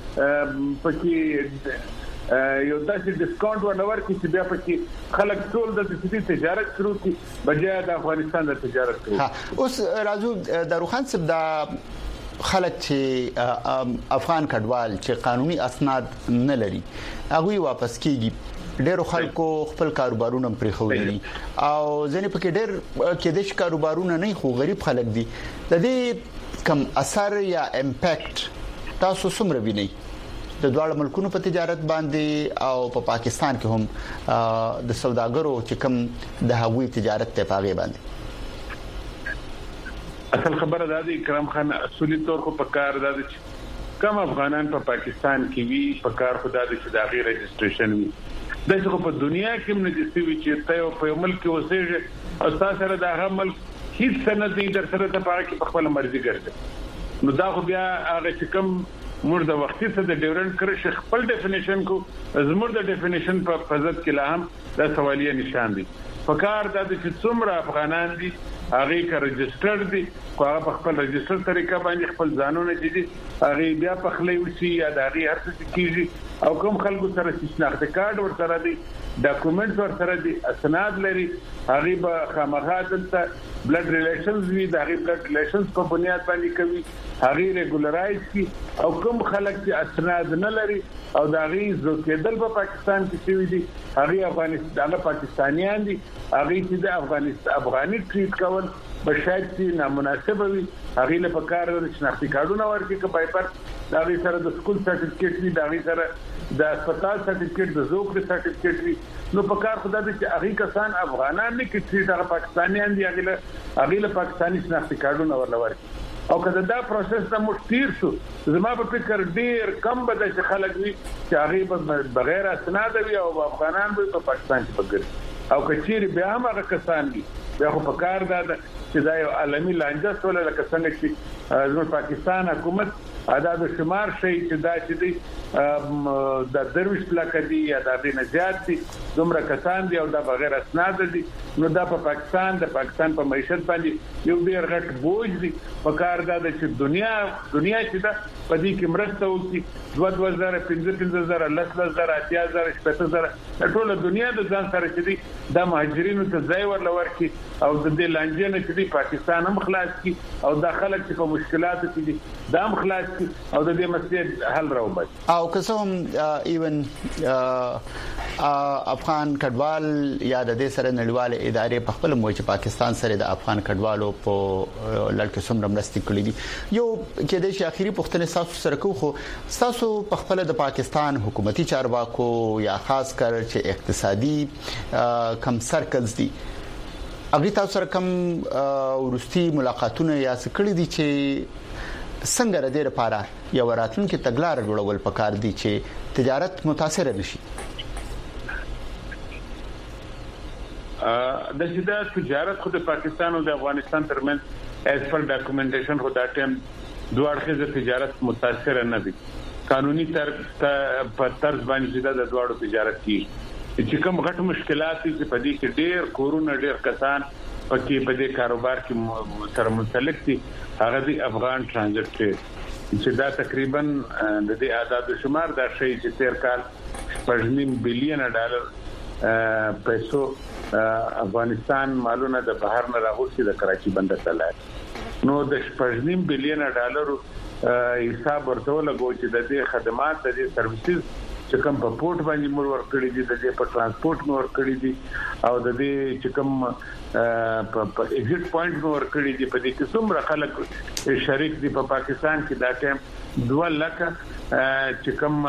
پکې یو داسې ډیسکاونټ ورنور کی چې بیا پکې خلک ټول د تجارت شروع کی بجای د افغانستان د تجارت شروع اوس راځو داروخان صاحب دا خلک چې افغان کډوال چې قانوني اسناد نه لري هغه واپس کیږي ډېر خلکو خپل کاروبارونه پرې خولري او ځنې پکې ډېر کې د کاروبارونه نه خو غریب خلک دي د دې کم اثر یا امپیکټ تاسو څومره وینئ د دوه ملکونو په تجارت باندې او په پاکستان کې هم د سوداګرو چې کم د هغوی تجارت ته پاغي باندې اصل خبره ده د کرام خان اصولي تور کو پکار ده چې کم افغانان په پاکستان کې وی پکار خدا د چې د غیر رجسټریشن وی دغه په دنیا کې موږ د سوي چې ته په ملک کې اوسېږي او تاسو سره د هغه ملک هیڅ سند نه در سره ته پاره کې په خپل مرزي ګرځي نو دا خو بیا هغه چې کوم موږ د وختي څخه د ډیورنت کرش خپل ډیفینیشن کو زموږ د ډیفینیشن په فضت کې لا هم د سوالیه نشان دي فکر دا چې څومره افغانان دي هغه کا رجستر دي خو هغه په خپل رجستر طریقه باندې خپل ځانونه دي هغه بیا په خلې وسی یا د هغه هر څه کیږي او کوم خلکو سره شناخت کارت ورسره دي ډاکومنټ ورسره دي اسناد لري هغه به خامخا دلته بلډ ریلیشنز وی د هغه بلډ ریلیشنز په بنیاد باندې کوي هغه ریګولرایز کی او کوم خلک چې اسناد نه لري او د هغه ځکهدل په پاکستان کې شوی دي هغه افغانستان پاکستانیان دي هغه چې د افغاني ټریټ کول په شاید چې نامناسب وي هغه له پکار شناختی کارتونه ورکړي که پایپر دا غي سره د سکول سرټیفیکیټ وي دا غي سره د هسپتال سرټیفیکیټ د زوکړې سرټیفیکیټ وي نو پکار خدای دې چې هغه کسان افغانان نه کې چې پاکستانیان دي هغه له پاکستاني شناختی کارتونه ورلور او کله دا پروسس د مشتیر شو زما په فکر ډیر کم بده چې خلک وي چې هغه بغیر اسناد وي او افغانان به په پاکستان کې بګر او کچیر بیا هم هغه کسان دي بیا خو په کار دا چې دا یو عالمي لانجه سره لکه څنګه چې زموږ پاکستان حکومت عدد شمار شي چې دا چې دي د درویش پلاک دي یا د دې نزيات دي دومره کسان دي او دا بغیر اسناد دي نو دا په پاکستان په معیشت باندې یو ډیر غټ بوج دي په کار دا چې دنیا چې دا په دې کې مرسته وکړي 2000 15,000 10,000 80,000 70,000 ټول دنیا د ځان سره چې دي د مهاجرینو ته ځای ورلور کی او د دې لانجې نه چې پاکستان هم خلاص کی او د خلک چې په مشکلاتو کې دي دا هم خلاص کی او د دې مسئله حل راوباسي او قسم ایون افغان کډوال یا د دې سره نړیواله ادارې په خپل موجه پاکستان سره د افغان کډوالو په لړ څومره مرستې کړې دي یو کې د شي اخیری پوښتنه تاسو سره کوم خو تاسو په خپل د پاکستان حکومتي چارواکو یا خاص کر چې اقتصادي کم سرکلز دي اغه تاسو سره کوم ورستي ملاقاتونه یا سکړې دي چې څنګه ردی لپاره یو راتلونکي تګلار جوړول پکار دي چې تجارت متاثر نشي د سیده تجارت خو د پاکستان او د افغانستان ترمنځ اس پر ډاکومنټیشن خو دا ټیم دوه اړخیزه تجارت متاثر نه دي قانوني په طرز باندې د دوه تجارت کی چې کوم غټ مشکلات چې په دې کې ډېر کورونه ډېر کسان پکې په دې کاروبار کې سره متعلق دي هغه د افغان ترانزیت چې دا تقریبا د دې اعداد شمار دا شی چې تیر کال $9 بلین پیسو افغانستان مالونه د بهر نه راغوښتي د کراچي بندر ته لاړ نو د $9 بلین حساب ورته لګو چې د دې خدمات د دې سرویسز چې کوم په پورت باندې مور ورکړي دي د دې په ترانسپورت مور ورکړي دي او د دې چې کوم په ایگزیټ پوینټ مور ورکړي دي په دې کې څومره خلک شریک دي په پاکستان کې دا ټیم 2 لک چې کوم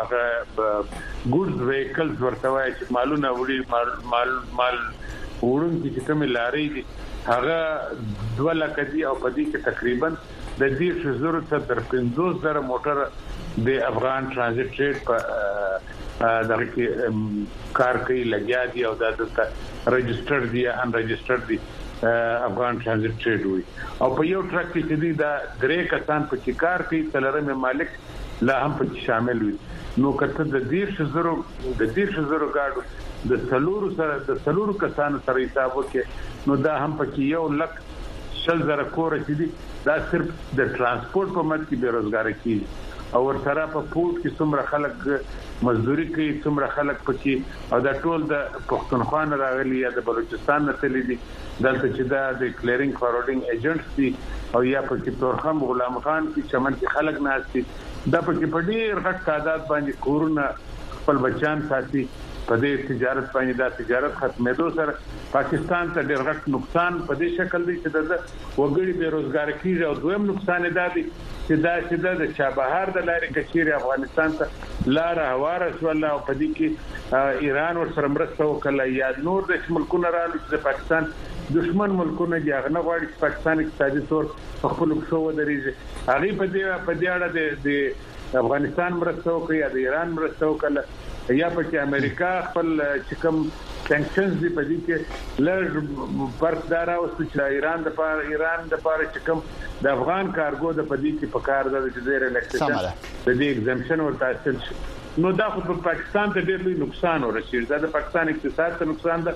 ګوډز وهیکلز ورته وایي چې مالونه وړي مال وړون چې کوم لارې دي هغه 2 لک دي او په دې کې تقریبا د دې شزور تر 50,000 موټر د افغان ترانزیت ټریډ په دغه کې کار کوي لګیا دي او د رجستر دي ان رجستر دي افغان ترانزیت ټریډ وي او په یو ټرک کې دي دا درې کسان په چې کار کوي تلرمه مالک لا هم په شامل وي نو کته د دې شزرو گاډو د سلورو کسانو سره حساب وکړي نو دا هم په 1 لک 100,000 کور چې دي دا صرف د ترانسپورت په مد کې بیروزګار کیږي او ورسره په پورت کې څومره خلک مزدوري کوي څومره خلک پکې او دا ټول د پښتونخوا نه راغلي یا د بلوچستان نه تللي دي دلته چې دا د کلیرینګ فارورډینګ ایجنټس دي او یا پکې تورخم غلام خان کې چمن کې خلک ناشتي دا پکې په ډیر غټ تعداد باندې کورونه خپل بچان ساتي په دې تجارت باندې دا تجارت ختمېدو سره پاکستان ته ډېر غټ نقصان په دې شکل دی چې د وګړي بیروزګار کیږي او دویم نقصان دی چې دا د چابهار د لارې کچيري افغانستان ته لار هواره شو الله په دې کې ایران ور سره مرسته وکړه یا نور د ملکونو رالو چې پاکستان دشمن ملکونه دی هغه نه غواړي چې پاکستان اقتصادي تور په خپل شو ودرېږي هغه په دې اړه د افغانستان مرسته وکړي یا د ایران مرسته وکړه یا په امریکا خپل چې کوم سانکشنز دی په دې کې لږ فرق دار او چې ایران د پاره چې کوم د افغان کارګو د پدې کې په کار د جزیره الیکشن د دې ایگزمپشن ورته حاصل شي نو دا خو په پاکستان ته ډېر لوی نقصان ورسېږي دا د پاکستان اقتصاد ته نقصان ده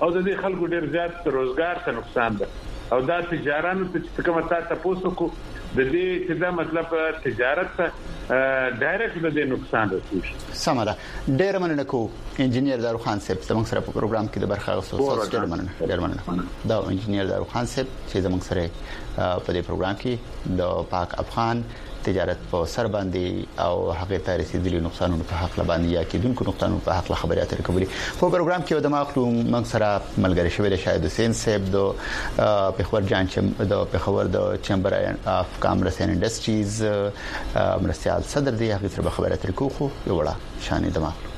او د دې خلکو ډیر زیات روزګار ته نقصان ده او دا تجارانو ته کومه تاسو کو د دې چې دا مطلب تجارت ته ډایرکټ د دې نقصان رسوي. سمره ډیر مننه کو انجینیر دارو خان صاحب زموږ سره په پروګرام کې د برخه غوښتل ډیر مننه دا انجینیر دارو خان صاحب چې زموږ سره په دې پروګرام کې د پاک افغان تجارت په سر باندې او هغه ته رسیدلي نقصانونو په حق باندې یا کېدونکو نقصانونو په حق خبرې اترې کولې. په پروګرام کې د ماخلو موږ سره ملګری شوی د شاهد حسین صاحب د پیښور جان د پیښور د چمبر اف کامرس اینڈ انډستریز مرستيال صدر دی هغه سره خبرې اترې کوو خو یو وړه شانې د ماخلو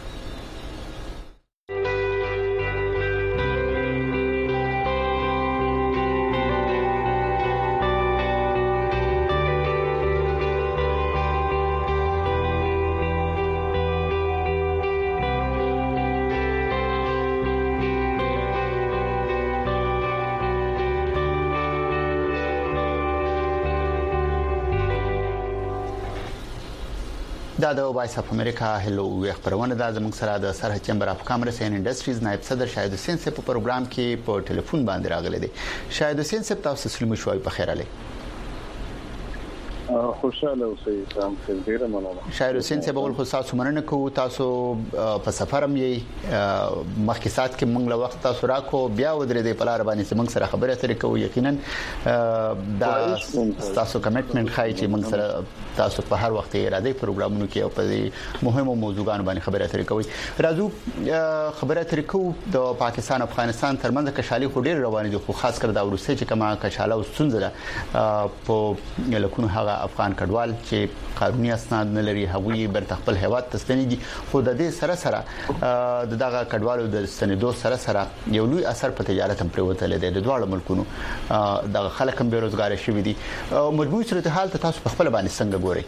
دا د وایس اف امریکا هلو خبرونه د زموږ سره د سرحد چمبر اف کامرس اینڈ انډستریز نائب صدر شاهد حسین صاحب په پروګرام کې په ټلیفون باندې راغلي دي. شاهد حسین صاحب تاسو سلام شوي په خیر علي. خوشاله اوسئ تاسو څنګه ډیر مننه. شاهد حسین صاحب ول خو تاسو مننه کوو تاسو په سفرم یې مخکې سات کې موږ له وخت تاسو راکو بیا ودرې د پلار باندې موږ سره خبرې اترې کوو. یقینا دا تاسو کمټمنټ خای چې موږ سره تاسو په هر وخت اراده پروګرامونو کې او په مهمو موضوعاتو باندې خبرې اترې کوي. راځو خبرې اترې کوو د پاکستان افغانستان ترمنځ کشالي خو ډیر روان دي خو خاص کر دا ورسته چې کما کشاله او ستونزه په لکونو هغه افغان کډوال چې قانوني اسناد نه لري هغوی بر خپل هیواد تستنیږي خو د دې سره سره دغه کډوالو د سندو سره سره یو لوی اثر په تجارت هم پروتل دی د دواړو ملکونو د خلک هم بیروزګار شوي دي. مجموعي صورتحال ته تاسو په خپل باندې څنګه ګورئ؟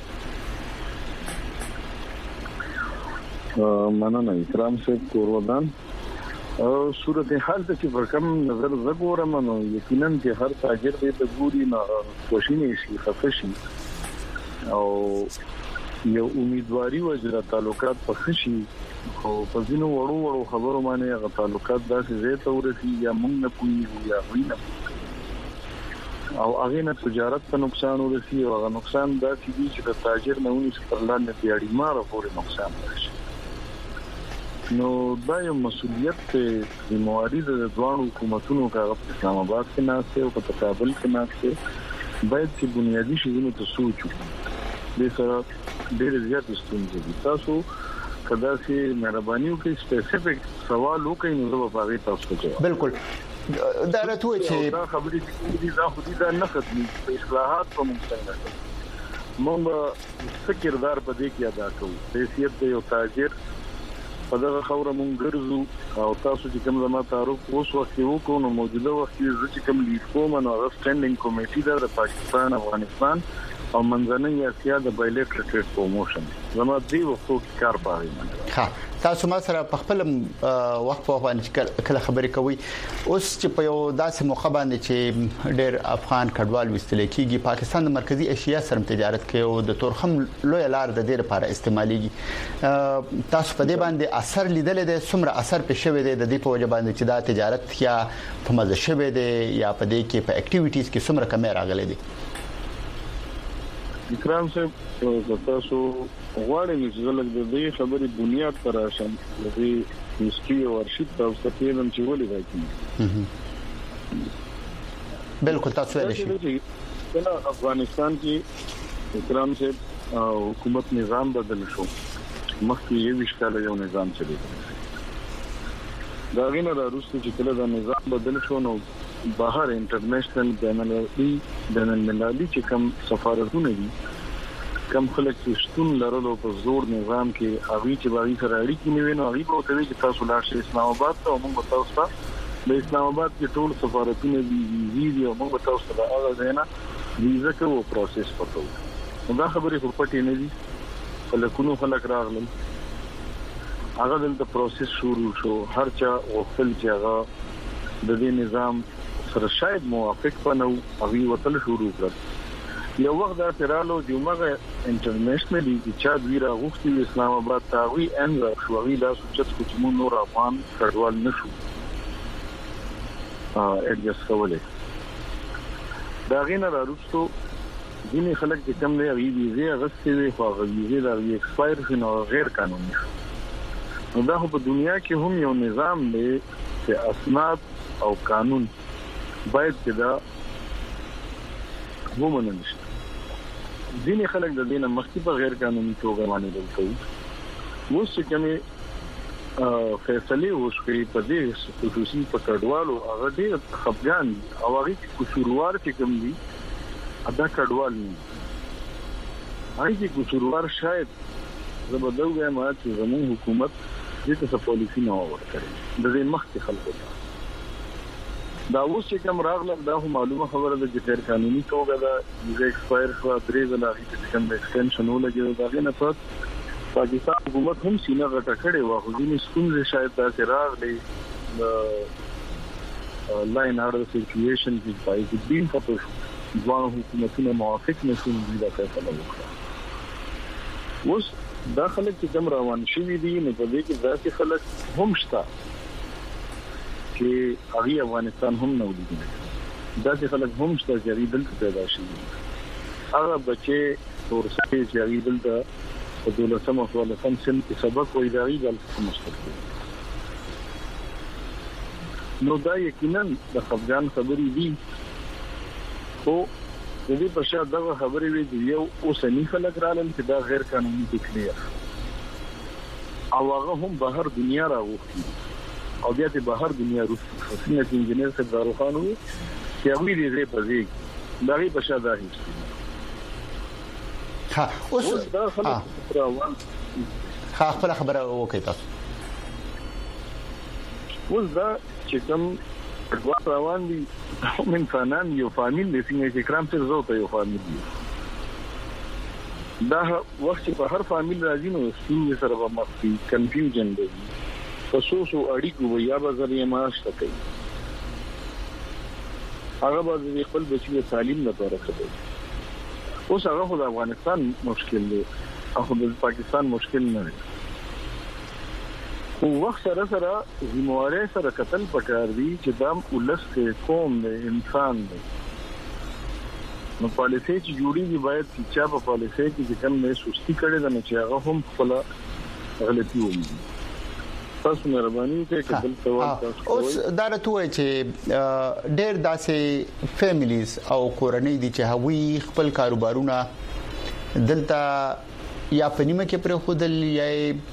مننه اکرام صاحب کورودان صورتحال ته چې ورکم نظر زګورم نو یقینا چې هر تاجر دې د ګوري نه کوشینې شي خفشي او یو امیدواري وجره تعلقات په خشي او په ځینو وړو خبرو باندې هغه تعلقات داسې زه ته ورسي یا مونږ نه کوي یا وینه او هغه نه تجارت ته نقصان ورسي او هغه نقصان داسې دي چې د تاجر نه ونی سترلان نه دیاړي مار پورې نقصان راشي. نو دا یو مسؤلیت د موارد د دوه حکومتونو کاغه په اسلام آباد کې ناشته او په کابل کې ناشته باید چې بنیادی شیانو ته سوچو د سره ډېر زیات ستونزې دي. تاسو کدا چې مهرباني وکړئ سپیسیفیک سوال وکړئ نو زه به تاسو ته جواب. بالکل دا راته چې دا خبرې دي دا خو دې نه ختمي په اصلاحات په مونږ موږ فکردار په دې کې ادا کوو. حیثیت د یو تاجر په دغه خوره مونږ ګرځو او تاسو چې کوم زما تعارف اوس وخت یو کو نو موجوده وخت چې کوم لیډ کوم نو هغه سټینډینګ کمیټې د پاکستان افغانستان او منځنۍ اسیا د بایلیټرل ټریډ پروموشن زما دی وختو کې کار باندې. ها تاسو ما سره په خپل وخت په باندې کله خبرې کوي اوس چې په یو داسې موقع باندې چې ډېر افغان کډوال وستل کېږي پاکستان د مرکزی ایشیا سره تجارت کوي او د تورخم لوی لار د دې لپاره استعماليږي. تاسو په دې باندې اثر لیدل دي څومره اثر پېښ شوی دی د دې په وجه باندې چې دا تجارت یا په مزه شوی دی یا په دې کې په اکټیویټیز کې څومره کمی راغلي دي؟ اکرام صاحب تاسو غواړئ چې زلک د دې خبرې بنیاد پر راشم د دې هیستوري او ارشیف تاسو ته هم چې ولې راځي. بالکل تاسو ویل شي دا افغانستان کې اکرام صاحب حکومت نظام بدل شو مخکې یو وشکاله یو نظام چلی دا غینه راوستي چې کله دا نظام بدل شو نو بهر انټرنیشنل بینالمللي چې کوم سفارتونه دي کوم خلک چې شتون لرلو په زور نظام کې هغه چې باندې سره اړیکې نیوي نو هغه په توګه چې تاسو لاړ اسلام آباد ته موږ تاسو ته د اسلام آباد کې ټول سفارتونه دي او موږ تاسو ته هغه ځاینا ویزا کوو پروسس پټو دا خبرې په پټې نه دي فلکونو خلک راغلل هغه د پروسس شروع شو هر چا وکړل چې هغه د دې نظام سره شاید موافق پنو هغه وتل شروع کړ یو وخت دا ترالو د یومغه انټرنیشنلی چې دوی راغوښتي اسلام آباد ته وی ان راښوي دا سوچت چې موږ نور افغان کډوال نشو اډجست کولای دا غینه راوستو ځینې خلک چې کوم دی ویزه غوښتي وي خو ویزه دا ایکسپایر شنو غیر قانوني نو دا په دنیا کې هم یو نظام دی چې اسناد او قانون باید دا ومنل شي ځینې خلک د دینه مخکې په غیر قانوني توګه باندې دلته وو چې کومه فیصله وشوي په دې خصوصي په کډوالو هغه ډېر خپګان او هغه قصوروار چې کوم دي ادا کډوال نه هغه قصوروار شاید زبردوګه ما چې زموږ حکومت دې ته پالیسی نه ورکړي د دې مخکې خلکو دا اوس چې کوم راغله دا معلومه خبره ده چې غیر قانوني توګه دا ایکسپایر شو درې ځله چې کوم ایکسټنشن ولګي دا غنه پات پاکستان حکومت هم سینه غټه کړې و خو ځینې ستونزې شاید تاسو راغلي لاین اړه سچويشن کې پای کې دین په ځوان حکومتونه موافق نشون دي دا فیصله وکړه اوس دا خلک چې کوم روان شوي دي نو په دې کې ځکه خلک هم شته چې هغه افغانستان هم نه ولګي دا چې خلک هم شته چې دلته پیدا شي هغه بچي ورسې چې دلته په دولسمه او ولسم سن کې سبق وې دا ریګل مستقبل نو دا یقینا د افغان خبرې دي خو د دې په شاته دا خبرې وي چې یو اوسنی خلک رالل چې دا غیر قانوني ټیکلیر او هغه هم بهر دنیا راوځي او بیا ته بهر دنیا روسي څنګه انجنیر څخه داروخانو چې هغه دې په دې دا غي په شاته ده ها اوس خپل خبره وکړه تاسو اوس دا چې کوم روان دي من فنان یو فامیل د څنګه چې کرام تر زو ته یو فامیل دی دا وخت په هر فامیل راځي نو څنګه سره به مخکې کنفیوژن دی خصوصو اړیکو یا به ذریعہ ماشته کوي هغه به خپل بچی تعلیم لپاره کوي اوس هغه خو د افغانستان مشکل دی او د پاکستان مشکل نه دی خو وخت سره زمواري سره قتل پکار دی چې دام ولست قوم دی انسان دی نو پالیسي چې جوړیږي باید چې په پالیسي کې کوم نه سستی کړي دا نه چې هغه هم خپل غلطي ومني تاسو مهرباني وکړئ کله تاسو اوس دا راته چې ډېر داسې فیملیز او کورنۍ دي چې هغوی خپل کاروبارونه دلته یا پنیمه کې پر خودل یا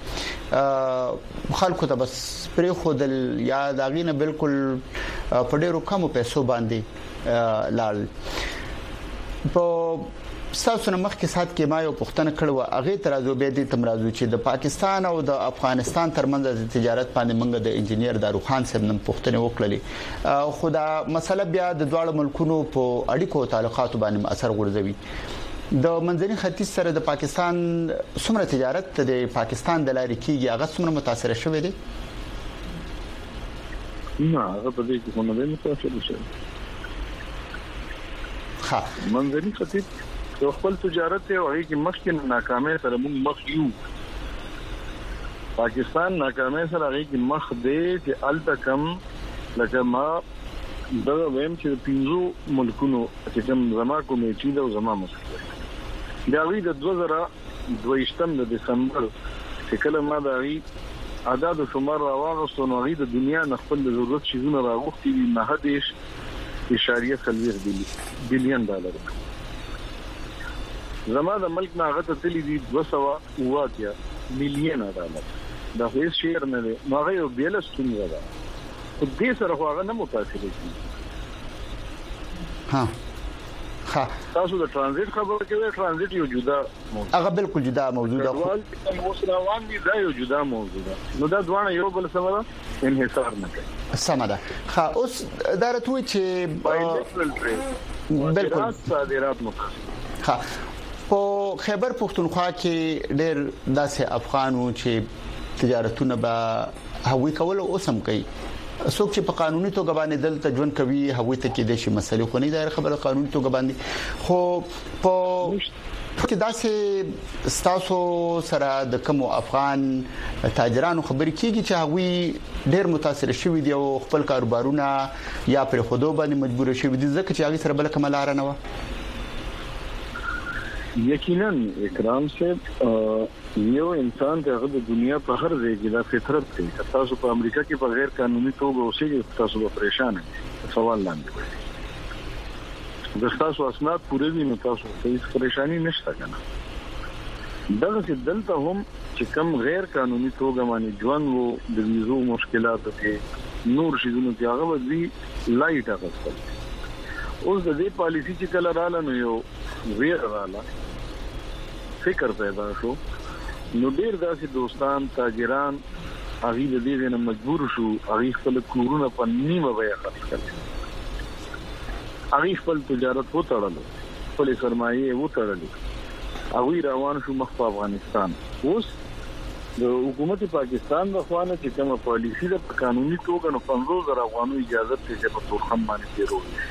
خلکو ته بس پر خودل یا داغینه بالکل په ډېرو کمو پیسو باندې لال په تاسو نه مخکې سات کې ما یو پوښتنه کړو هغه ترازو به دي تمرازو چې د پاکستان او د افغانستان ترمنځ د تجارت باندې منګه د انجنیر داروخان صاحب نن پوښتنه وکړلې خو دا مسله بیا د دواړو ملکونو په اړیکو تعلقاتو باندې اثر غورځوي د منځني ختیځ سره د پاکستان څومره تجارت د پاکستان د لارې کېږي هغه څومره متاثر شوی دی نه هغه په دې کې کومه نه متاثر شوی ها منځني ختیځ خپل تجارت او هغه کې مخکې ناکامۍ سره موږ مخ یو پاکستان ناکامۍ سره هغه کې مخ دی چې التکم لکه ما دا ویم چې پینځو ملکونو چې کوم زما کومې چې دا زما مسله دا وی د 2022 د دسمبر چې کله ما دا وی عدد شمار راوغستو نو غي د دنیا نه خپل ضرورت شیزونه راغوختي دي 9.0 بلین ډالر زما د ملک نه غته تللی دي 200 مليون ډالر دا هیڅ شیر نه دی نو هغه یو بیل ستونزه ده خو دې سره هغه نه متاثر کیږي ها تاسو د ترانزیت خبره کوي ترانزیت یو جدا موضوع هغه بالکل جدا موضوع ده خو روان دي دا یو جدا موضوع ده نو دا دوه یو بل سره انحصار نه کوي سمه ها اوس دا راته چې بالکل صادرات متاثر ها په خیبر پختونخوا کې ډېر داسې افغانو چې تجارتونه به هوی کول او سم کوي څوک چې په قانوني توګه باندې دلته ژوند کوي هغه ته کې د شي مسلې خو نه دا خبره قانوني توګه باندې خو په چې داسې ستاسو سره د کوم افغان تاجرانو خبرې کیږي چې هغوی ډېر متاثر شوي دي او خپل کاروبارونه یا پر خودو باندې مجبور شوي دي ځکه چې هغه سره بل کومه لار نه و. یقینا اکرام صاحب یو انسان ته د دنیا په هر ځای کې د فطرت دی. تاسو په امریکا کې په غیر قانوني توګه اوسئ تاسو به پریشان یې. سوال لاندې د تاسو اسناد پوره دي نو تاسو هیڅ پریشانی نشته کنه. دغه چې دلته هم چې کوم غیر قانوني توګه باندې ژوند وو د ویزو مشکلات دي نور شیزونه چې هغه وځي لایټ اغستل. اوس د دې پالیسی چې کله رااله نو یو ویر رااله فکر پیدا شو نو ډیر داسې دوستان تاجران هغه د دې نه مجبور شو هغه خپل کورونه په نیمه بیه خرڅ کړل. هغه خپل تجارت وتړل خپل سرمایه وتړل هغه روان شو مخ په افغانستان. اوس د حکومت پاکستان د خوانه چې کومه پالیسی د قانوني توګه نو 15000 افغانو اجازه ته په تورخم باندې تیروي.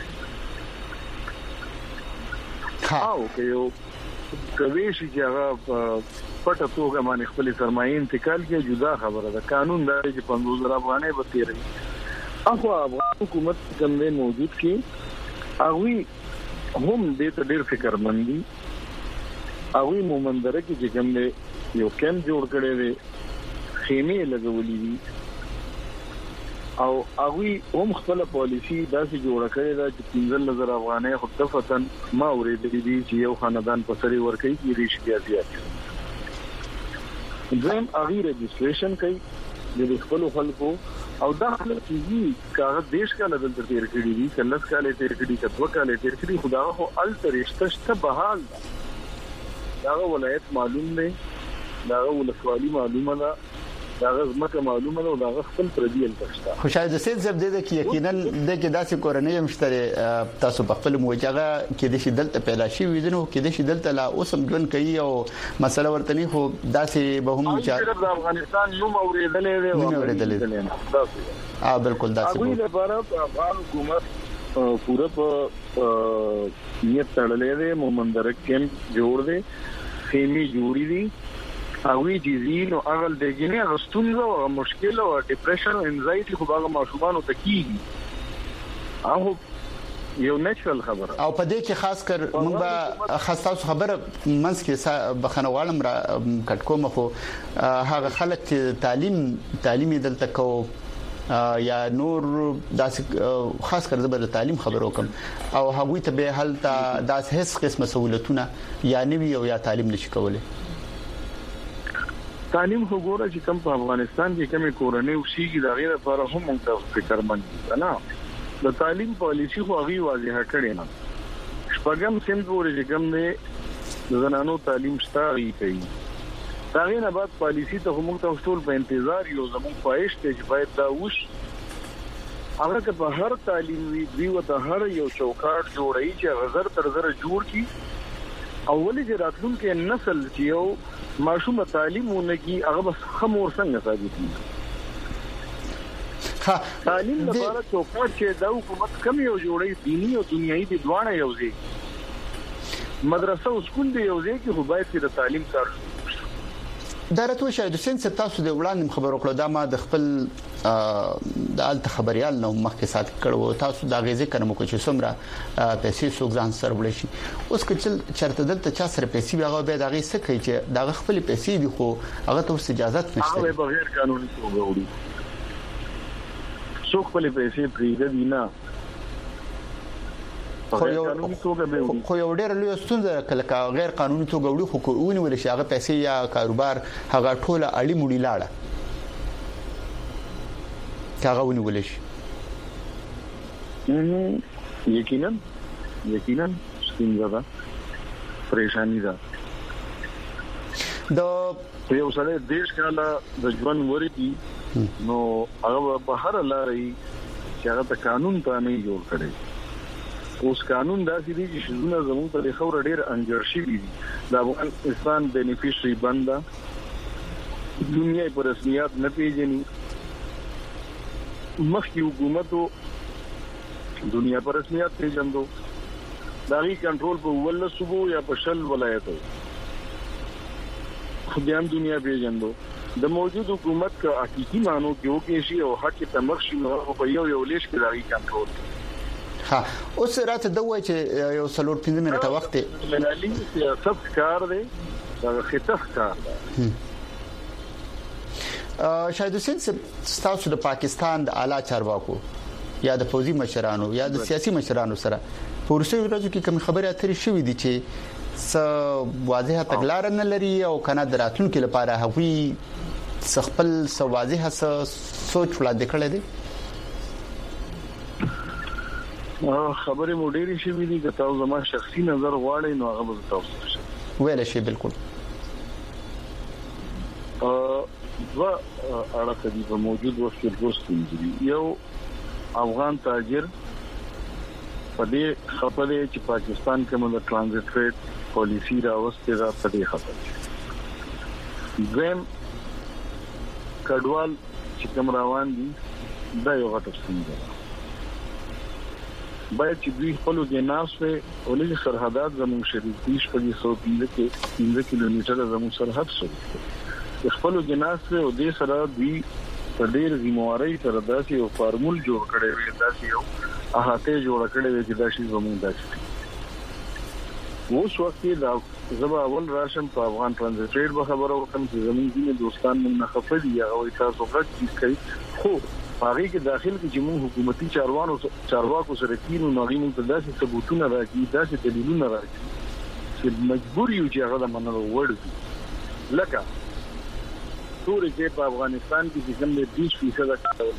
او که یو کوي چې هغه پټه توګه باندې خپل سرمایه انتقال کې جدا خبره ده. قانون دا چې 15000 افغانۍ به تیروي. اخو افغان حکومت کوم موجود کې هغه هم دې ته ډېر فکرمند دي. هغه مومندره کې چې کوم یو کیمپ جوړ کړی دی خیمه لګولې دي او هغه هم خپل پالیسی داسې جوړ کړی دا چې 15000 افغانۍ خودفتن ما ورېدلې دي چې یو خاندان په سری ورکړي کې ریشتیا زیات. زم هغه رجسټریشن کوي د خپل خلکو او دا چې کاغذ دیش کا لدل تیر کړی دي کله کله تیر کړی کله کله تیر کړی خدا خو ال ترشتشته بحال دا ولایت معلوم دی دا ولسوالي معلومه ده دا غزمه معلومه ده دا خپل پردیل تشتا. خو شاید سید زبده ده کې یقینا د کې داسې کورنۍ مشتري تاسو په خپل موجغه کې د شدت پیدا شي ویدنو کې د شدت لا اوسم ژوند کوي او مسله ورتنی خو داسې به هم چې د افغانستان نوم اوریدلې ده بالکل داسې هغه لپاره افغان حکومت پوره په نیت تړلې ده. مومندره کیمپ جوړ دي خیمه جوړې دي هغه جزین او اغل دګینه غستونزه او مشکل او ډیپریشن او انزایټي خو هغه ماشومان ته کیږي. هغه یو نېچرل خبره او په دې کې خاص کر موږ به خاصه خبره منځ کې بخنوالم را کټ کوم خو هغه خلک چې تعلیمي دلته کو یا نور داسې خاص کر زبر تعلیم خبرو کوم او هغه ته به حالت داس هیڅ قسمه سہولتونه یا نوی او یا تعلیم نشي کولای. تعلیم خو ګوره چې کوم په افغانستان کې کومه کورنۍ اوسېږي دا غیر لپاره هم موږ فکرمند دي نه. د تعلیم پالیسی خو هغه واضحه کړې نه. شپږم سم پورې چې کوم نه زنانو تعلیم ستاري کوي دا غینه بعد پالیسی ته موږ ته ټول په انتظار یو زموږ خواهش ته چې باید دا وشي. هغه که په هر تعلیم وی وته هر یو چوکاټ جوړی چې غزر تر زر جوړ کی او ولې چې راتلونکي نسل چې یو ماشوم تعلیمونه کی هغه بس خمور څنګه ثابت دي. تعلیم لپاره چوکاټ چې د حکومت کم یو جوړی دینی او دنیوي د دوانه یو ځای مدرسه او سکول دی یو ځای کې خو باید د تعلیم کار درته شاید سنس تاسو د وړاندې خبرو کړو دا ما د خپل د الته خبريال نو مخکې سات کړو تاسو دا غیزه کړم کو چې څومره پیسې سوق ځان سره وړي شي اوس کله چرته دلته چا سره پیسې هغه به دا غي څه کوي چې دا خپل پیسې دي خو هغه ته اجازه نشته هغه بغیر قانوني توګه وړي څوک خپل پیسې پریږدي دي نه خو یو ډېر لوی ستونزه کله غیر قانوني توګه وړي خو کوونی ول شي هغه پیسې یا کاروبار هغه ټوله اړي مړي لاړه هغه ونی ول شي یقینا ستونزه ده پریشانی ده د یو سره دیش کاله د ژوند ورتي نو هغه بهر لاري چې هغه ته قانون ته نه جوړ کړي اوس قانون داسې دي چې شونه زموږ په خبره ډېر انجر شي دي د افغانستان بینیفیشري بنده دنیا په رسمیت نه پیژني مخکې حکومت دنیا په رسمیت پیژندو داغي کنټرول په ول صوبو یا په شل ولایتو خدام دنیا پیژندو د موجود حکومت کا حقيقي مانو کې وکړي شي او حق تمخشي نو په یو لیش کې داغي کنټرول ها اوس راته دوی چې یو څلور 15 منټه وخت ملالي سیاست کار دی دا خطف کار دی شاید حسین تاسو د پاکستان د اعلی چارواکو یا د فوجي مشرانو یا د سیاسي مشرانو سره پورسه ورځو کې کوم خبره اترې شوې دي چې واضحه تګلار نه لري او کنه دراتونکو لپاره هغوی خپل واضحه سوچ وړاندې کړل دي خبره مو ډېری شوې دي چې تاسو زما شخصي نظر غواړئ نو هغه به تاسو ویل شي بالکل اړه کوي په موجود وخت کې ورستېږي یو افغان تاجر په دې خپله چې پاکستان کې موږ ترانزیت ریټ پالیسی راوستي را په دې خبره زم کډوال چې کوم روان دي دا یو غټ ستونزه ده باید چې دوی خپل د ناسو ولې سرحدات زموږ شریکي شپږ 115 کیلومتره زموږ سرحد شوی خپل د ناسو او د سره دوی په ډېر ذمہواری سره داسې یو فارمول جوړ کړی وي داسې یو احاطه جوړ کړی وي چې دا شی زموږ داسې اوس وخت دا زما اول راشم په افغان ترانزیت ریټ به خبره وکم چې زموږ دي دوستان موږ نه خفدي هغه تاسو غږ کوي خو هغه کې داخل کې چې موږ حکومتي چارواکو سره کینو نو موږ ته داسې ثبوتونه راځي داسې دلیلونه راځي چې مجبور یو چې هغه منلو وړ دي لکه ټول چې په افغانستان کې چې کوم 20% کارول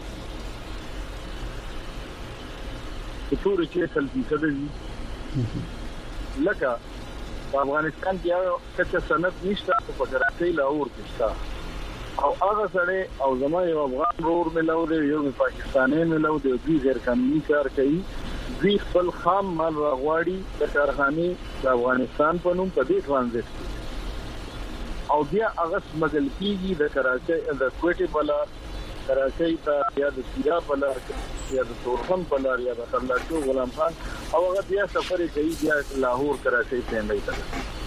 ټول چې 30% دي لکه په افغانستان کې یو څه سند نشته په کراچۍ لاهور کې شته او هغه سره او زما یو افغان رور ملاو دی یو پاکستاني ملاو دی دوی غیر قانوني کار کوي دوی خپل خام مال راغواړي د کارخانه د افغانستان په نوم په دې ترانزیت او بیا هغه سمګل کیږي د کراچۍ د کوټې بلا کراچۍ ته یا د سیرا بلا یا د تورخم بلا یا د خلاصو غلام خان او هغه بیا سفر کوي بیا لاهور کراچۍ ته نه ایته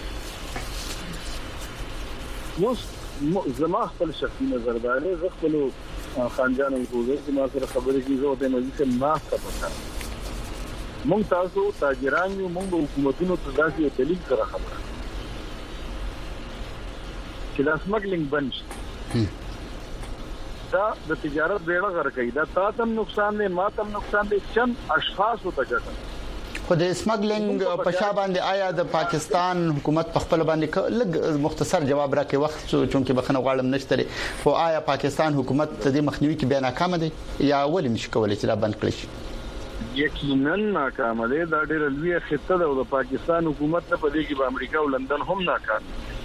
زما خپل شخصي نظر دی زه خپل خانجان او حضور چې ما سره خبرې کیږي او د مجلس ما څخه مونږ تاسو تاجران یو مونږ حکومتونو ته داسې دلیل سره خبره چې دا سمګلینګ بند دا د تجارت بیړه غر کوي دا تاسو نقصان نه ما تم نقصان دي چند اشخاص ته ګټه خو د سمګلینګ په شا باندې آیا د پاکستان حکومت په خپل باندې لږ مختصر جواب راکړي وخت چونکه بخنه غواړم نشته خو آیا پاکستان حکومت د مخنیوي کې بیا ناکام دی یا ولې نشي کولای چې دا بند کړي یقینا ناکام دی دا ډېر لوی خطه ده او د پاکستان حکومت نه پدې کې په امریکا او لندن هم ناکام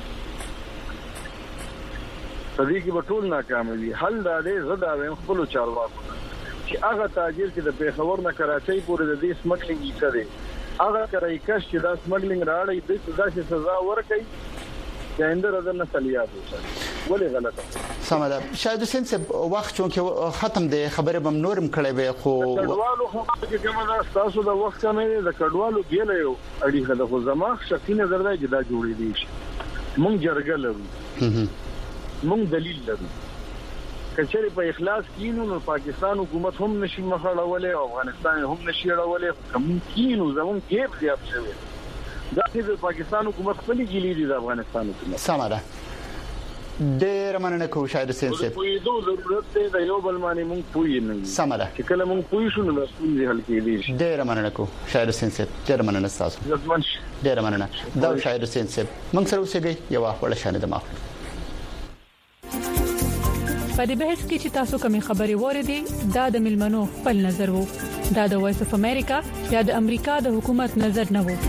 پدې کې به ټول ناکام دي حل دا دی زدا خپل چارواکو چې هغه تاجر چې د پیښور نه کراچۍ پورې د دې سمګلینګ یې کړي هغه کوي کښ چې دا سمګلینګ راړي د سزا ورکړي چې انده رضا نه تلیاب وشي ولې غلطه سمه شاید حسین صاحب وخت چونکه ختم دی خبره بم نورم کړې وي خو کډوالو خو چې کومه تاسو د وخت نه د کډوالو بیل یو اړیخه د خو زما شخصي نظر دی چې دا جوړې دي مونږ جرګه لرو مونږ دلیل لرو کچېره په اخلاص کینو نو پاکستان حکومت هم نشي مخړولې او افغانستان هم نشي راولې کوم کینو زمون کې زیات شوی دا چې پاکستان حکومت خپل ګیلې دي د افغانستان حکومت سماره ډېر مننه کوم شاید حسین صاحب په دې ضرورت دی د یو بل باندې مونږ پوي نه سماره چې کله مونږ پوي شو نو ستونزې حل کېږي ډېر مننه کوم شاید حسین صاحب ډېر مننه تاسو ډېر مننه دا شاید حسین صاحب موږ سره اوسېږي یو وړ شان د ماخ په دې بحث کې چې تاسو کومې خبرې وریدي دا د ملمنو خپل نظر وو دا د وایس اف امریکا یا د امریکا د حکومت نظر نه وو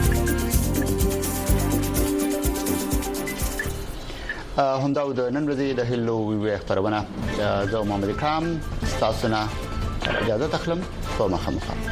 همدا د نن ورځې د هلو وی خبرونه زه محمد کرام تاسو نه اجازه تخلم په مخه